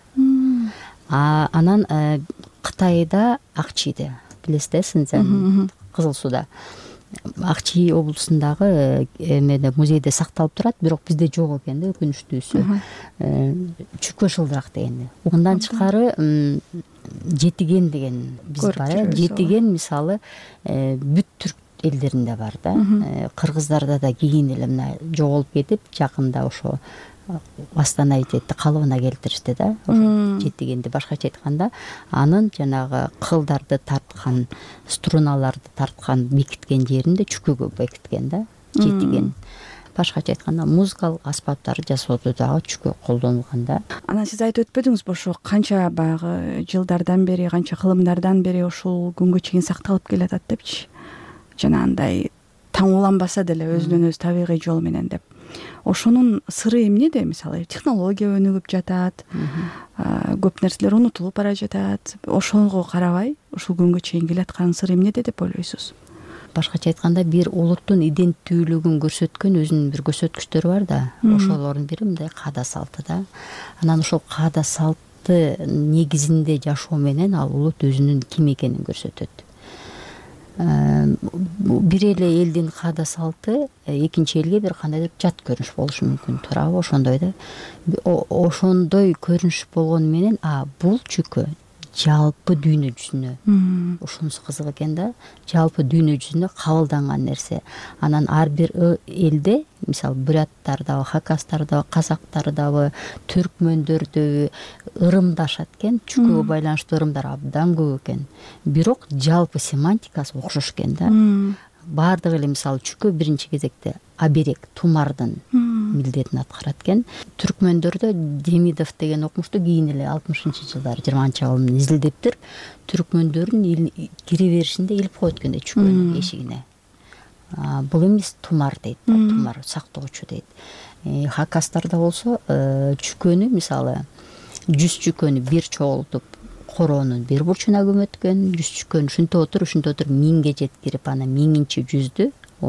Анан Кытайда Акчиде, билесиз, Синцзян, Кызыл Сууда, Акчи облусундагы музейде сакталып турат, бирок бизде жок экен да, өкүнүчтүүсү. Чүкө шылдырак дегенди. Мындан тышкары жетиген деген биз бар. Жетиген мисалы бүт түрк элдеринде бар да. Кыргыздарда да кийин эле мына жоголуп кетип, жакында ошо Астана айтты, калыбына келтиришти да. Ошо жетигенди, башкача айтканда, анын жанагы кылдарды тарткан, струналарды тарткан, бекиткен жеринде чүкөгө бекиткен да, жетиген. Башкача айтканда, музыкалык аспаптарды жасоодо дагы чүкө колдонулган да. Анан сиз айтып өтпөдүңүзбү, ошо канча баягы жылдардан бери, канча кылымдардан бери ушул күнгө чейин сакталып келатат депчи. Жана андай таң уланбаса деле өзүнөн өзү табигый жол менен деп. Ошонун сыры эмнеде? Мисалы, технология өнүгүп жатат, көп нерселер унутулуп бара жатат. Ошого карабай, ушул күнгө чейин келаткан сыры эмнеде деп ойлойсуз? Башкача айтканда, бир улуттун иденттүүлүгүн көрсөткөн өзүнүн бир көрсөткүчтөрү бар да. Ошолордун бири мындай каада салты да. Анан ошол каада салты негизинде жашоо менен ал улут өзүнүн ким экенин көрсөтөт. Бир эле элдин каада салты экинчи элге бир кандайдыр жат көрүнүш болушу мүмкүн, туурабы? Ошондой да. Ошондой көрүнүш болгону менен, бул чүкө жалпы дүйнө жүзүнө, ошонусу кызык экен да, жалпы дүйнө жүзүнө кабылданган нерсе. Анан ар бир элде, мисалы, буряттардабы, хакастардабы, казактардабы, түркмөндөрдө ырымдашат экен, чүкөгө байланыштуу ырымдар абдан көп экен. Бирок жалпы семантикасы окшош экен да. Баардыгы эле, мисалы, чүкө биринчи кезекте оберег, тумардын милдетин аткарат экен. Түркмөндөрдө Демидов деген окумушту кийин эле 60-жылдары 20-кылымын изилдептир. Түркмөндөрдүн кире беришинде илип коет экен чүкөнүн эшигине. Бул эмес тумар дейт, тумар сактоочу дейт. Хакастарда болсо чүкөнү, мисалы, 100 чүкөнү бир чогултуп короонун бир бурчуна көмөткөн, 100 чүкөнү ушинтип отуруп 1000ге жеткирип, анан 1000-чи жүздү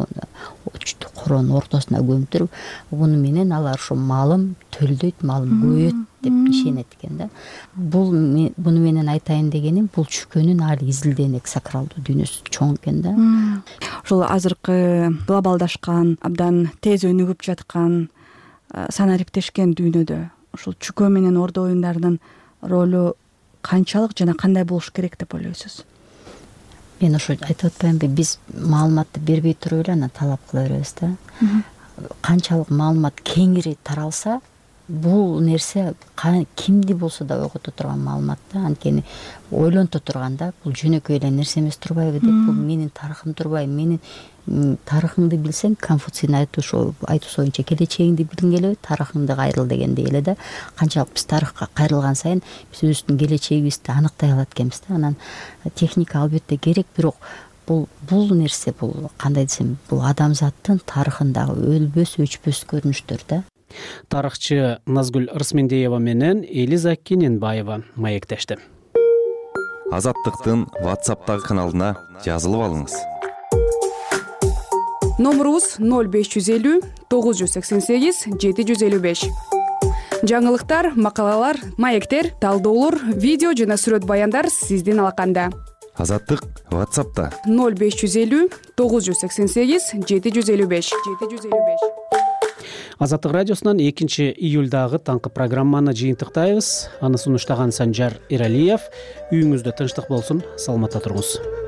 короонун ортосуна көмүтүрүп, муну менен алар ошо малым төлдөйт, малым көбөйөт деп ишенет экен да. Буну менен айтайын дегеним, бул чүкөнүн али изилденек сакралдуу дүйнөсү чоң экен да. Ошол азыркы глобалдашкан, абдан тез өнүгүп жаткан, санариптешкен дүйнөдө ушул чүкө менен ордо оюндарынын ролу канчалык жана кандай болуш керек деп ойлойсуз? Мен ошо айтып атпаймынбы, биз маалыматты бербей туруп эле анан талап кыла беребиз да. Канчалык маалымат кеңири таралса, бул нерсе кимди болсо да ойгото турган маалымат да. Анткени ойлонто турганда, бул жөнөкөй эле нерсе эмес турбайбы деп, бул менин тарыхым турбайбы, менин тарыхыңды билсең, Конфуцийдин айтуусу боюнча келечегиңди билгиң келеби, тарыхыңды кайрыл дегендей эле да. Канчалык биз тарыхка кайрылган сайын биз өзүбүздүн келечегибизди аныктай алат экенбиз да. Анан техника албетте керек, бирок бул нерсе, бул кандай десем, бул адамзаттын тарыхындагы өлбөс, өчпөс көрүнүштөр да. Тарыхчы Назгүл Рысмендеева менен Элиза Кененбаева маектешти. Азаттыктын WhatsApp'тагы каналына жазылып алыңыз. Номерубуз 0550 988 755. Жаңылыктар, макалалар, маектер, талдоолор, видео жана сүрөт баяндар сиздин алаканда. Азаттык WhatsApp'та 0550 988 755. Азаттык радиосунан 2-июлдагы таңкы программаны жыйынтыктайбыз. Аны сунуштаган Санжар Иралиев. Үйүңүздө тынчтык болсун, саламатта туруңуз.